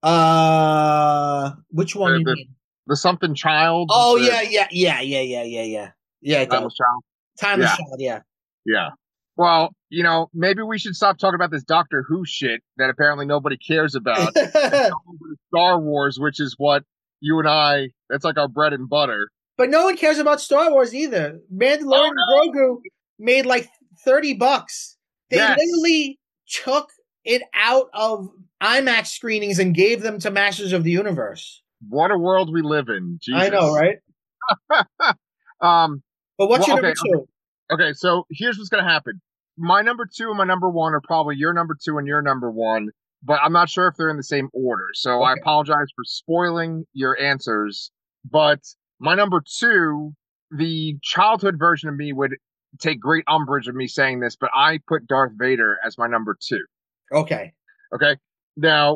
Which one The you the, mean? the something child, Oh the yeah. Yeah, it does. timeless child. Timeless Yeah. Child, yeah. Yeah. Well, maybe we should stop talking about this Doctor Who shit that apparently nobody cares about and talk about Star Wars, which is what you and that's like our bread and butter. But no one cares about Star Wars either. Oh Mandalorian and no! Grogu made like $30. They Yes. literally took it out of IMAX screenings and gave them to Masters of the Universe. What a world we live in. I know, Jesus. right? um, But what's well, your okay, number two? okay, so here's what's gonna happen. My number two and my number one are probably your number two and your number one, but I'm not sure if they're in the same order. So I Okay. apologize for spoiling your answers. But my number two, the childhood version of me would take great umbrage of me saying this, but I put Darth Vader as my number two. Okay. Okay. Now,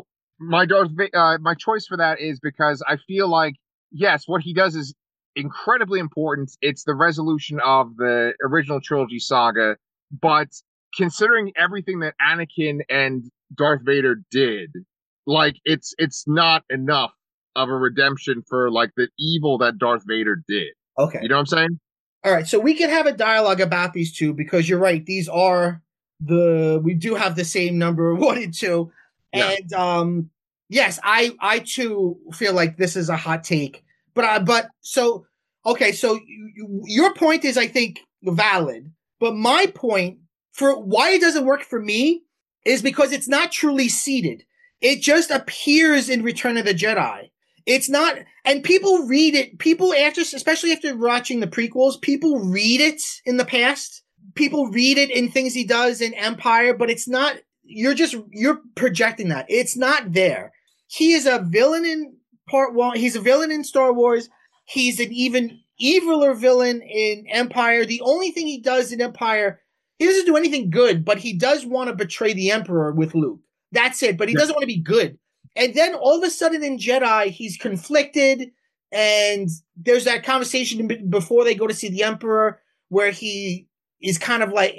my choice for that is because I feel like, yes, what he does is incredibly important. It's the resolution of the original trilogy saga, but considering everything that Anakin and Darth Vader did, like it's not enough of a redemption for like the evil that Darth Vader did. You Okay. know what I'm saying? All right. So we can have a dialogue about these two because you're right. These are we do have the same number one and two. Yeah. And yes, I too feel like this is a hot take. But so okay, so your point is I think valid. But my point for why it doesn't work for me is because it's not truly seated. It just appears in Return of the Jedi. It's not, and people read it. People after, especially after watching the prequels, people read it in the past. People read it in things he does in Empire, but it's not. You're projecting that. It's not there. He is a villain in Part One. He's a villain in Star Wars. He's an even eviler villain in Empire. The only thing he does in Empire, he doesn't do anything good, but he does want to betray the Emperor with Luke. That's it. But he Yeah. doesn't want to be good. And then all of a sudden in Jedi, he's conflicted, and there's that conversation before they go to see the Emperor where he is kind of like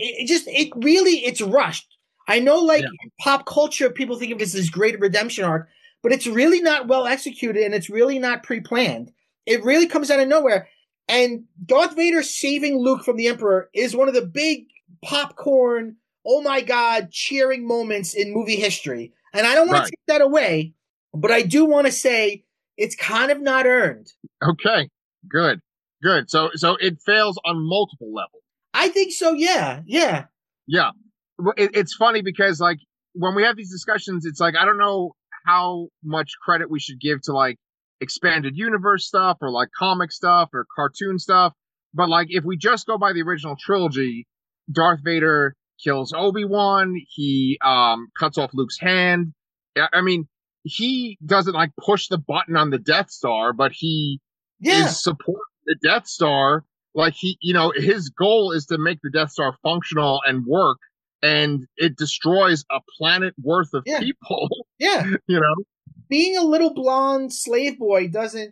it's rushed. I know, like Yeah. pop culture, people think of this as great redemption arc, but it's really not well executed and it's really not pre-planned. It really comes out of nowhere. And Darth Vader saving Luke from the Emperor is one of the big popcorn, oh my god, cheering moments in movie history. And I don't want Right. to take that away, but I do want to say it's kind of not earned. Okay. Good. Good. So it fails on multiple levels. I think so, yeah. Yeah. Yeah. Well, it's funny because like when we have these discussions, it's like I don't know how much credit we should give to like expanded universe stuff or like comic stuff or cartoon stuff. But like if we just go by the original trilogy, Darth Vader kills Obi-Wan, he cuts off Luke's hand. I mean, he doesn't like push the button on the Death Star, but he Yeah. is supporting the Death Star. Like his goal is to make the Death Star functional and work, and it destroys a planet worth of Yeah. people. Yeah. You know, Being a little blonde slave boy doesn't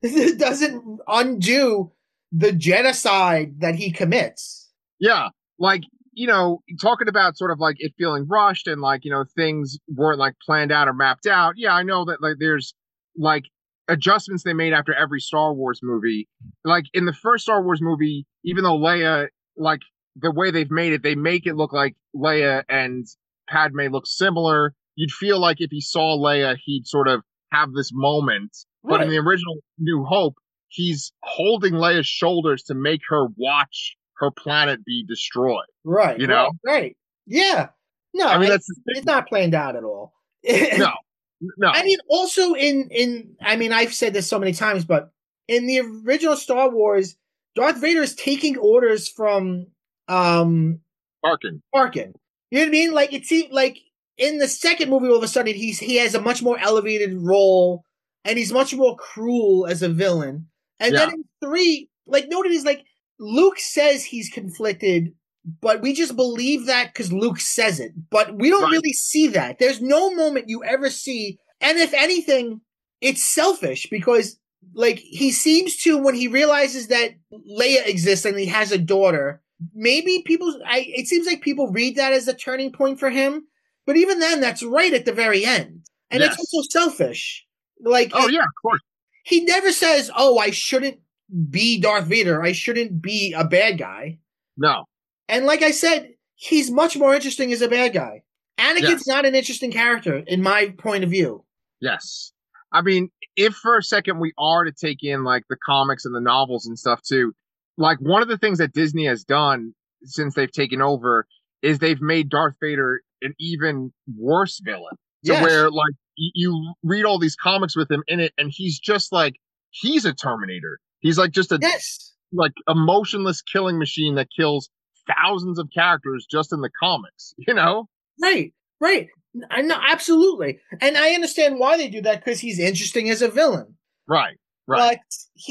undo the genocide that he commits. yeah, like talking about sort of like it feeling rushed and like things weren't like planned out or mapped out. Yeah, I know that like there's like adjustments they made after every Star Wars movie. Like in the first Star Wars movie, even though Leia, like the way they've made it, they make it look like Leia and Padme look similar. You'd feel like if he saw Leia, he'd sort of have this moment. But in Right, the original New Hope, he's holding Leia's shoulders to make her watch her planet be destroyed. right, You know? right, right. Yeah. No, I mean, that's the it's thing. not planned out at all. No, I no. mean, also I mean, I've said this so many times, but in the original Star Wars, Darth Vader is taking orders from um Barking. Tarkin. You know what I mean? Like it seems like in the second movie, all of a sudden he has a much more elevated role, and he's much more cruel as a villain. And then Yeah, in three, like notice, like Luke says he's conflicted, but we just believe that because Luke says it. But we don't right. really see that. There's no moment you ever see, and if anything, it's selfish because like he seems to when he realizes that Leia exists and he has a daughter. Maybe it seems like people read that as a turning point for him, but even then, that's right at the very end, and it's also Yes. selfish. Like Oh, yeah, of course. he never says, "Oh, I shouldn't be Darth Vader. I shouldn't be a bad guy." No. And like I said, he's much more interesting as a bad guy. Anakin's Yes. not an interesting character in my point of view. Yes. I mean, if for a second we are to take in like the comics and the novels and stuff too, like one of the things that Disney has done since they've taken over is they've made Darth Vader an even worse villain. To Yes, where like you read all these comics with him in it, and he's just like he's a Terminator. He's like just a yes, like emotionless killing machine that kills thousands of characters just in the comics. You know? right, right. I know absolutely, and I understand why they do that because he's interesting as a villain. Right. Right. But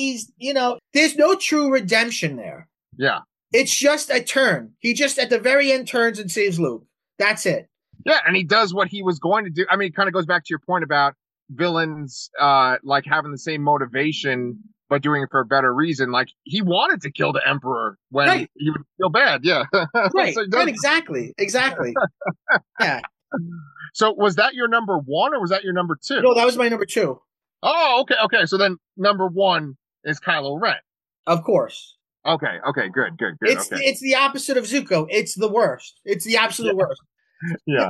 there's no true redemption there. Yeah. It's just a turn. He just at the very end turns and saves Luke. That's it. Yeah, and he does what he was going to do. I mean, it kind of goes back to your point about villains like having the same motivation but doing it for a better reason. Like he wanted to kill the emperor when Right, he would feel bad. Yeah. right, So he right. does. Exactly, exactly. Yeah. So was that your number one or was that your number two? No, that was my number two. Oh, okay, okay. So then number one is Kylo Ren. Of course, Okay, okay, good, good, good. Okay. it's the opposite of Zuko. It's the worst. It's the Yeah, absolute worst. yeah.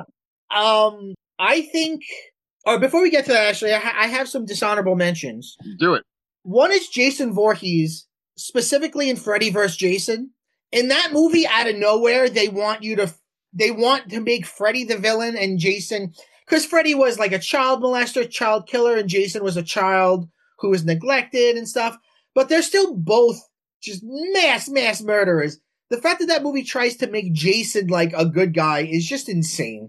I think. Or before we get to that, actually, I have some dishonorable mentions. Do it. One is Jason Voorhees, specifically in Freddy vs. Jason. In that movie, out of nowhere, they want to make Freddy the villain and Jason, because Freddy was like a child molester, child killer, and Jason was a child who was neglected and stuff. But they're still both just mass murderers. The fact that that movie tries to make Jason like a good guy is just insane.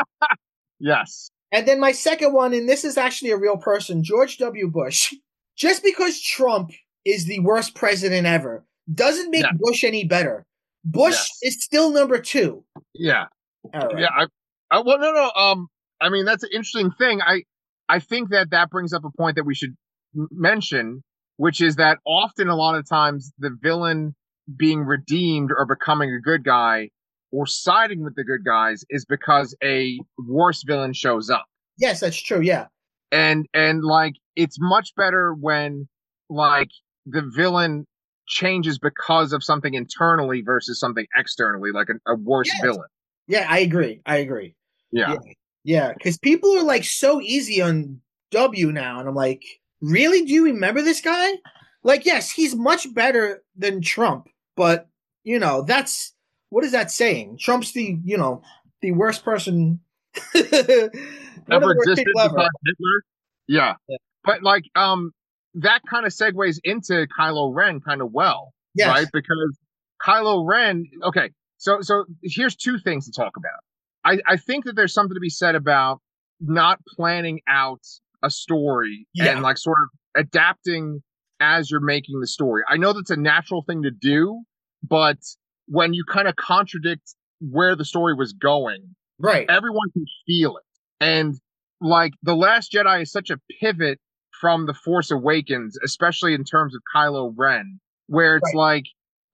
Yes. And then my second one, and this is actually a real person, George W. Bush. Just because Trump is the worst president ever doesn't make Yeah. Bush any better. Bush Yes. is still number two. Yeah. All right. Yeah. Well, no, no. I mean, that's an interesting thing. I think that that brings up a point that we should mention, which is that often a lot of times the villain being redeemed or becoming a good guy or siding with the good guys is because a worse villain shows up. Yes, that's true. Yeah. And like it's much better when like the villain changes because of something internally versus something externally, like a worse Yes. villain. Yeah, I agree. I agree. Yeah. Yeah. Yeah. Because people are like so easy on W now. And I'm like, really? Do you remember this guy? Like, yes, he's much better than Trump. But, what is that saying? Trump's the worst person. One of Ever the worst existed people ever. besides Hitler? Yeah. Yeah. But like that kind of segues into Kylo Ren kind of well, right? Yes. Because Kylo Ren, okay, so here's two things to talk about. I think that there's something to be said about not planning out a story and Yeah. like sort of adapting as you're making the story. I know that's a natural thing to do, but when you kind of contradict where the story was going, Right. everyone can feel it. And like The Last Jedi is such a pivot from The Force Awakens, especially in terms of Kylo Ren, where it's Right. like,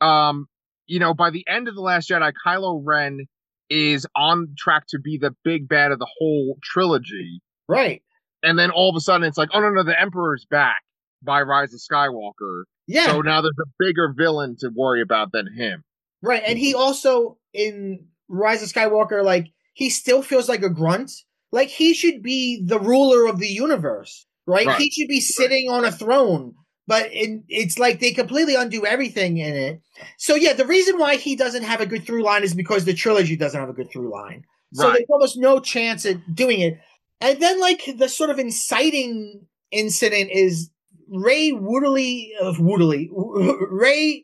by the end of The Last Jedi, Kylo Ren is on track to be the big bad of the whole trilogy. Right. And then all of a sudden it's like, oh no, the Emperor's back by Rise of Skywalker. Yeah, So now there's a bigger villain to worry about than him. right. And he also in Rise of Skywalker, like he still feels like a grunt. Like he should be the ruler of the universe, right? Right. He should be sitting on a throne. But it's like they completely undo everything in it. So yeah, the reason why he doesn't have a good through line is because the trilogy doesn't have a good through line. So Right. there's almost no chance at doing it. And then like the sort of inciting incident is Ray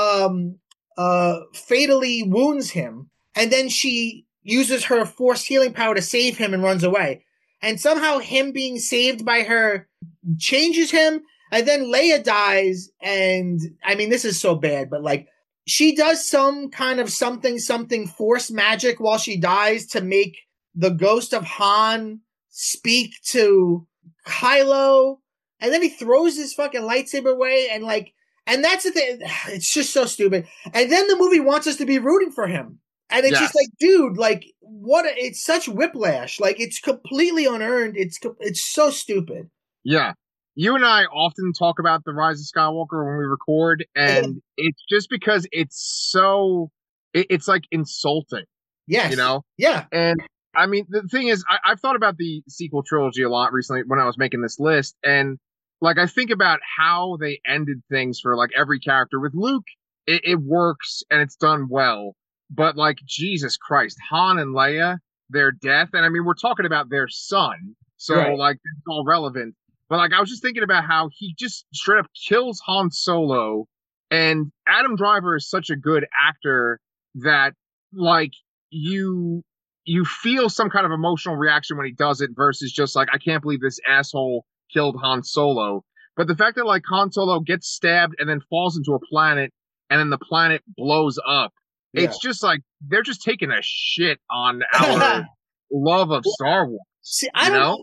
fatally wounds him, and then she uses her force healing power to save him and runs away. And somehow him being saved by her changes him, and then Leia dies, and I mean this is so bad, but like she does some kind of something force magic while she dies to make the ghost of Han speak to Kylo, and then he throws his fucking lightsaber away, and like, and that's the thing. It's just so stupid. And then the movie wants us to be rooting for him, and it's just like, Yes. dude, like, what? It's such whiplash. Like, it's completely unearned. It's so stupid. Yeah. You and I often talk about the Rise of Skywalker when we record, and it's just because it's so it's like insulting, you Yes. know? Yeah. And I mean, the thing is, I've thought about the sequel trilogy a lot recently when I was making this list, and like I think about how they ended things for like every character. With Luke, it works and it's done well, but like Jesus Christ, Han and Leia, their death, and I mean, we're talking about their son, so Right. like it's all relevant. But like I was just thinking about how he just straight up kills Han Solo, and Adam Driver is such a good actor that like you you feel some kind of emotional reaction when he does it versus just like, I can't believe this asshole killed Han Solo. But the fact that like Han Solo gets stabbed and then falls into a planet and then the planet blows up, Yeah. it's just like they're just taking a shit on our love of Star Wars. See, You know?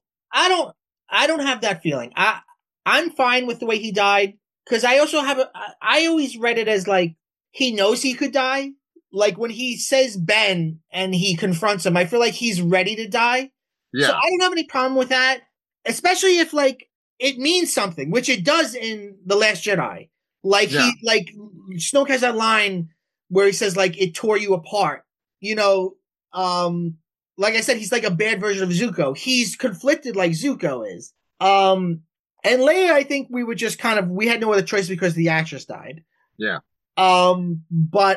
I don't have that feeling. I'm fine with the way he died because I also have I always read it as like he knows he could die. Like when he says Ben and he confronts him, I feel like he's ready to die. So Yeah. I don't have any problem with that, especially if like it means something, which it does in The Last Jedi. Like Yeah. like Snoke has that line where he says like it tore you apart. You know, like I said, he's like a bad version of Zuko. He's conflicted like Zuko is. And Leia, I think we were just kind of we had no other choice because the actress died. Yeah. But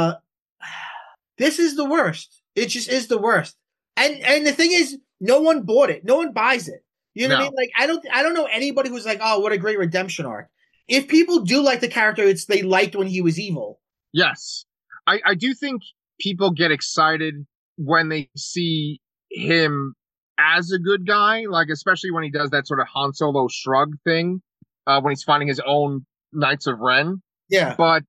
this is the worst. It just is the worst. And the thing is, no one bought it. No one buys it. You know what I No. mean? Like I don't know anybody who's like, oh, what a great redemption arc. If people do like the character, it's they liked when he was evil. Yes. I do think people get excited when they see him as a good guy, like especially when he does that sort of Han Solo shrug thing, when he's finding his own Knights of Ren. Yeah. But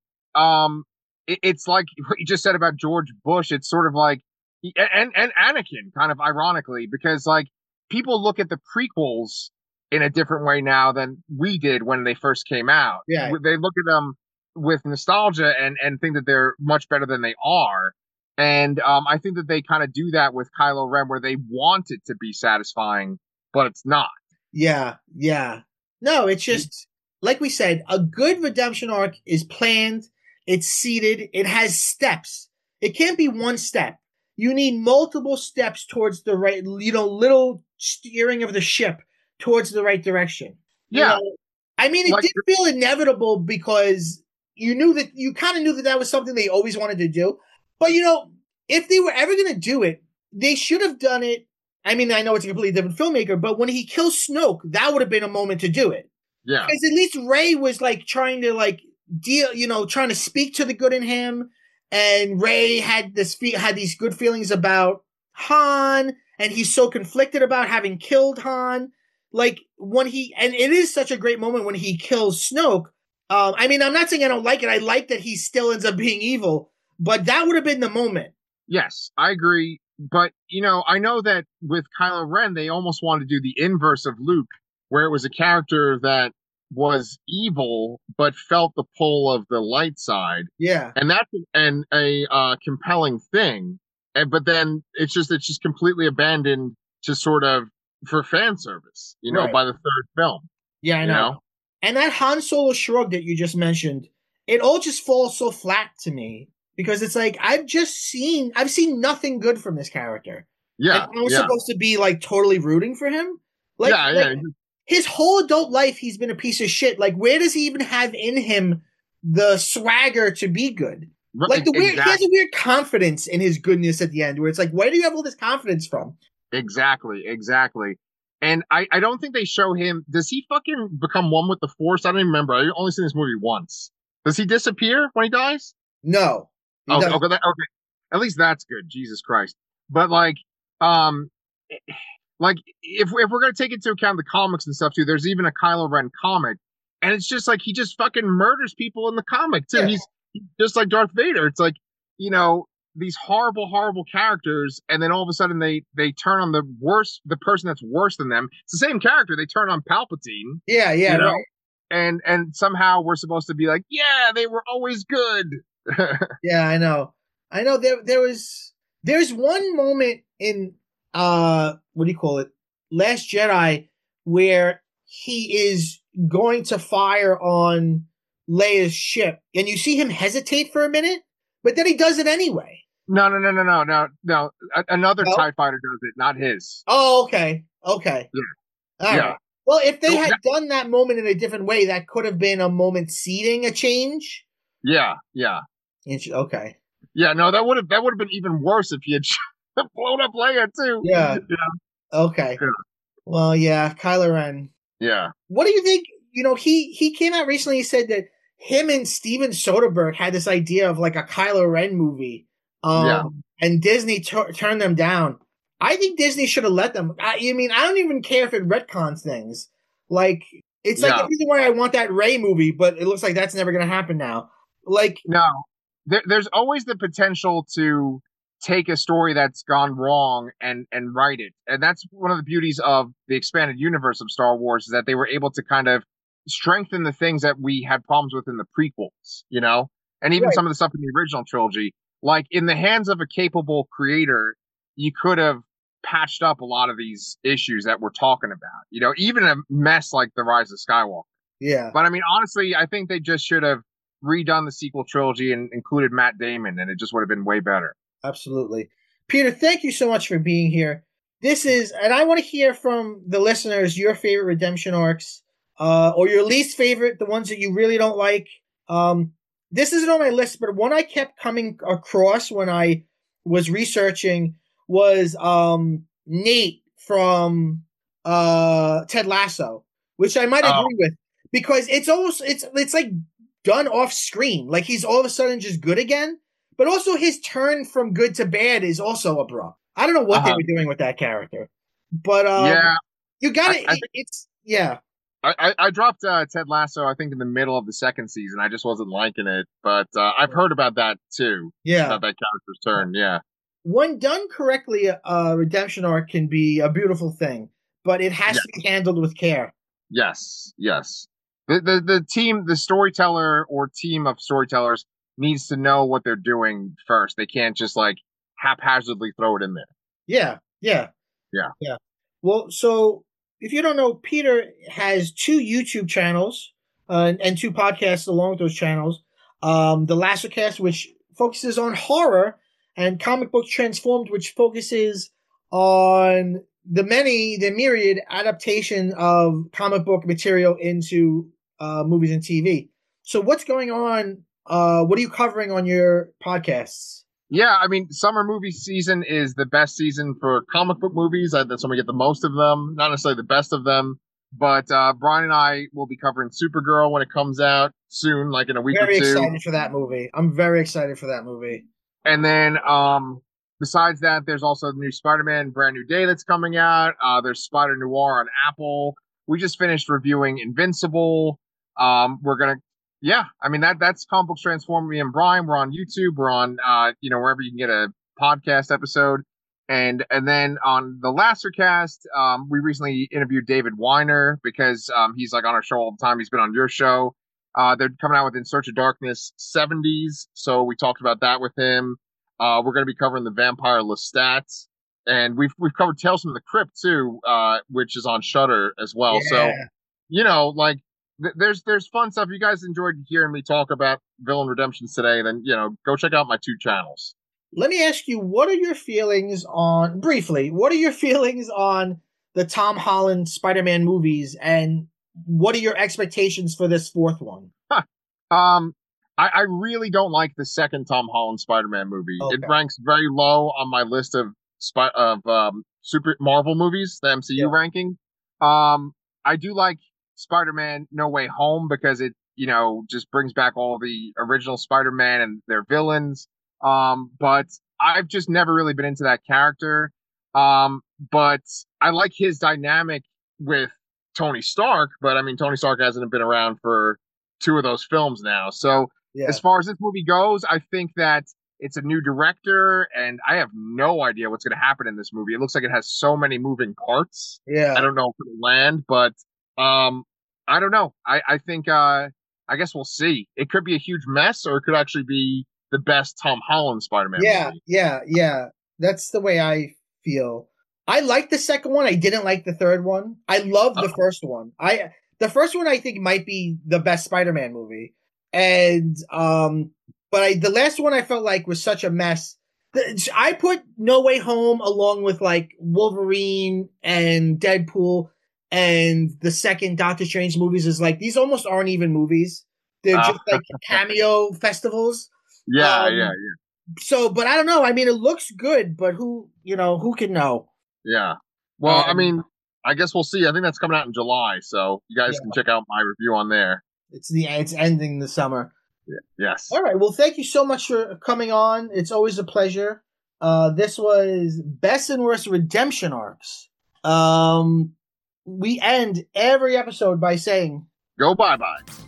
it's like what you just said about George Bush. It's sort of like and Anakin, kind of ironically, because like people look at the prequels in a different way now than we did when they first came out. Yeah. They look at them with nostalgia and think that they're much better than they are. And I think that they kind of do that with Kylo Ren, where they want it to be satisfying, but it's not. Yeah. Yeah. No, it's just like we said, a good redemption arc is planned, it's seated, it has steps. It can't be one step. You need multiple steps towards the right, little steering of the ship towards the right direction. Yeah. I mean, it Like, did feel inevitable because you kind of knew that was something they always wanted to do. But if they were ever going to do it, they should have done it. I mean, I know it's a completely different filmmaker, but when he kills Snoke, that would have been a moment to do it. yeah. Because at least Ray was like trying to like deal, trying to speak to the good in him, and Ray had these good feelings about Han, and he's so conflicted about having killed Han. Like when and it is such a great moment when he kills Snoke. I mean, I'm not saying I don't like it. I like that he still ends up being evil, but that would have been the moment. Yes, I agree. But, I know that with Kylo Ren, they almost wanted to do the inverse of Luke, where it was a character that was evil, but felt the pull of the light side. Yeah. And that's a compelling thing. But then it's just completely abandoned to sort of for fan service, Right. by the third film, Yeah, I you know. know? And that Han Solo shrug that you just mentioned, it all just falls so flat to me because it's like I've seen nothing good from this character, and Yeah, I'm yeah, supposed to be like totally rooting for him. yeah, Like yeah. his whole adult life, he's been a piece of shit. Like, where does he even have in him the swagger to be good? Like he has Exactly, a weird confidence in his goodness at the end, where it's like, where do you have all this confidence from? exactly. And I don't think they show him. Does he fucking become one with the Force? I don't even remember. I only seen this movie once. Does he disappear when he dies? No, he Okay, doesn't. okay, okay. At least that's good. Jesus Christ. But um, like if we're gonna take into account the comics and stuff too, there's even a Kylo Ren comic, and it's just like he just fucking murders people in the comic too. Yeah, He's just like Darth Vader. It's like you know these horrible characters, and then all of a sudden they turn on the person that's worse than them. It's the same character. They turn on Palpatine, yeah, you right. know, and somehow we're supposed to be like, yeah, they were always good. Yeah, I know. I know there's one moment in what do you call it? Last Jedi where he is going to fire on Leia's ship and you see him hesitate for a minute, but then he does it anyway. No. Another No? TIE fighter does it, not his. Oh, okay. Okay. Yeah. All Yeah. right. Well, if they So had done that moment in a different way, that could have been a moment seeding a change. yeah. Okay. Yeah, no, that would have been even worse if he had blown up Leia too. Yeah. Yeah. Okay. Yeah. Well, yeah, Kylo Ren. Yeah. What do you think? He came out recently. He said that him and Steven Soderbergh had this idea of like a Kylo Ren movie, Yeah. and Disney turned them down. I think Disney should have let them. I mean, I don't even care if it retcons things. Like it's like the Yeah. reason why I want that Ray movie, but it looks like that's never going to happen now. Like, No. There's always the potential to take a story that's gone wrong and write it. And that's one of the beauties of the expanded universe of Star Wars is that they were able to kind of strengthen the things that we had problems with in the prequels. And even right, some of the stuff in the original trilogy. Like in the hands of a capable creator, you could have patched up a lot of these issues that we're talking about. Even a mess like The Rise of Skywalker. yeah. But I mean, honestly, I think they just should have redone the sequel trilogy and included Matt Damon, and it just would have been way better. Absolutely. Peter, thank you so much for being here. And I want to hear from the listeners your favorite redemption arcs, or your least favorite, the ones that you really don't like. This isn't on my list, but one I kept coming across when I was researching was Nate from Ted Lasso, which I might Oh, agree with because it's like done off screen. Like he's all of a sudden just good again, but also his turn from good to bad is also abrupt. I don't know what they uh-huh. were doing with that character, but Yeah, you got I, it. I think It's yeah, I dropped Ted Lasso. I think in the middle of the second season. I just wasn't liking it, but I've heard about that too. yeah. About that character's turn. Yeah. When done correctly, a redemption arc can be a beautiful thing, but it has Yeah. to be handled with care. Yes. The team, the storyteller or team of storytellers needs to know what they're doing first. They can't just like haphazardly throw it in there. Yeah, yeah, Yeah. yeah. Well, so if you don't know, Peter has two YouTube channels and two podcasts along with those channels. The Lassercast, which focuses on horror, and Comic Book Transformed, which focuses on the myriad adaptation of comic book material into movies and TV. So, what's going on? What are you covering on your podcasts? Yeah, I mean, summer movie season is the best season for comic book movies. That's when we get the most of them, not necessarily the best of them. But Brian and I will be covering Supergirl when it comes out soon, like in a week or Very two. excited for that movie. I'm very excited for that movie. And then besides that, there's also the new Spider-Man Brand New Day that's coming out. There's Spider Noir on Apple. We just finished reviewing Invincible. We're gonna Yeah, I mean that's Comic Books Transform. Me and Brian. We're on YouTube. We're on wherever you can get a podcast episode. And then on the Lastercast, we recently interviewed David Weiner because he's like on our show all the time. He's been on your show. They're coming out with In Search of Darkness 70s, so we talked about that with him. We're going to be covering the Vampire Lestat. and we've covered Tales from the Crypt too, which is on Shudder as well. So Yeah. like there's fun stuff. You guys enjoyed hearing me talk about villain redemptions today, then go check out my two channels. Let me ask you, what are your feelings on, briefly, what are your feelings on the Tom Holland Spider-Man movies, and what are your expectations for this fourth one? um, I really don't like the second Tom Holland Spider-Man movie. It Okay. ranks very low on my list of super Marvel movies, the MCU Yeah. ranking. I do like Spider-Man No Way Home because it, just brings back all the original Spider-Man and their villains. But I've just never really been into that character. But I like his dynamic with Tony Stark, but I mean, Tony Stark hasn't been around for two of those films now. So Yeah. as far as this movie goes, I think that it's a new director, and I have no idea what's going to happen in this movie. It looks like it has so many moving parts. I Yeah. don't know if it'll land, but I don't know. I think I guess we'll see. It could be a huge mess, or it could actually be the best Tom Holland Spider-Man Yeah. movie. Yeah. Yeah. That's the way I feel. I liked the second one. I didn't like the third one. I loved the first one. The first one I think might be the best Spider-Man movie. And but the last one I felt like was such a mess. I put No Way Home along with like Wolverine and Deadpool and the second Doctor Strange movies is like these almost aren't even movies. They're Uh, just like cameo festivals. yeah, yeah, Um so but I don't know. I mean it looks good, but who can know? yeah. Well, I Um mean, I guess we'll see. I think that's coming out in July, so you guys can yeah, check out my review on there. it's ending the summer. Yeah. Yes. All right. Well, thank you so much for coming on. It's always a pleasure. This was Best and Worst Redemption Arcs. We end every episode by saying, Go bye bye.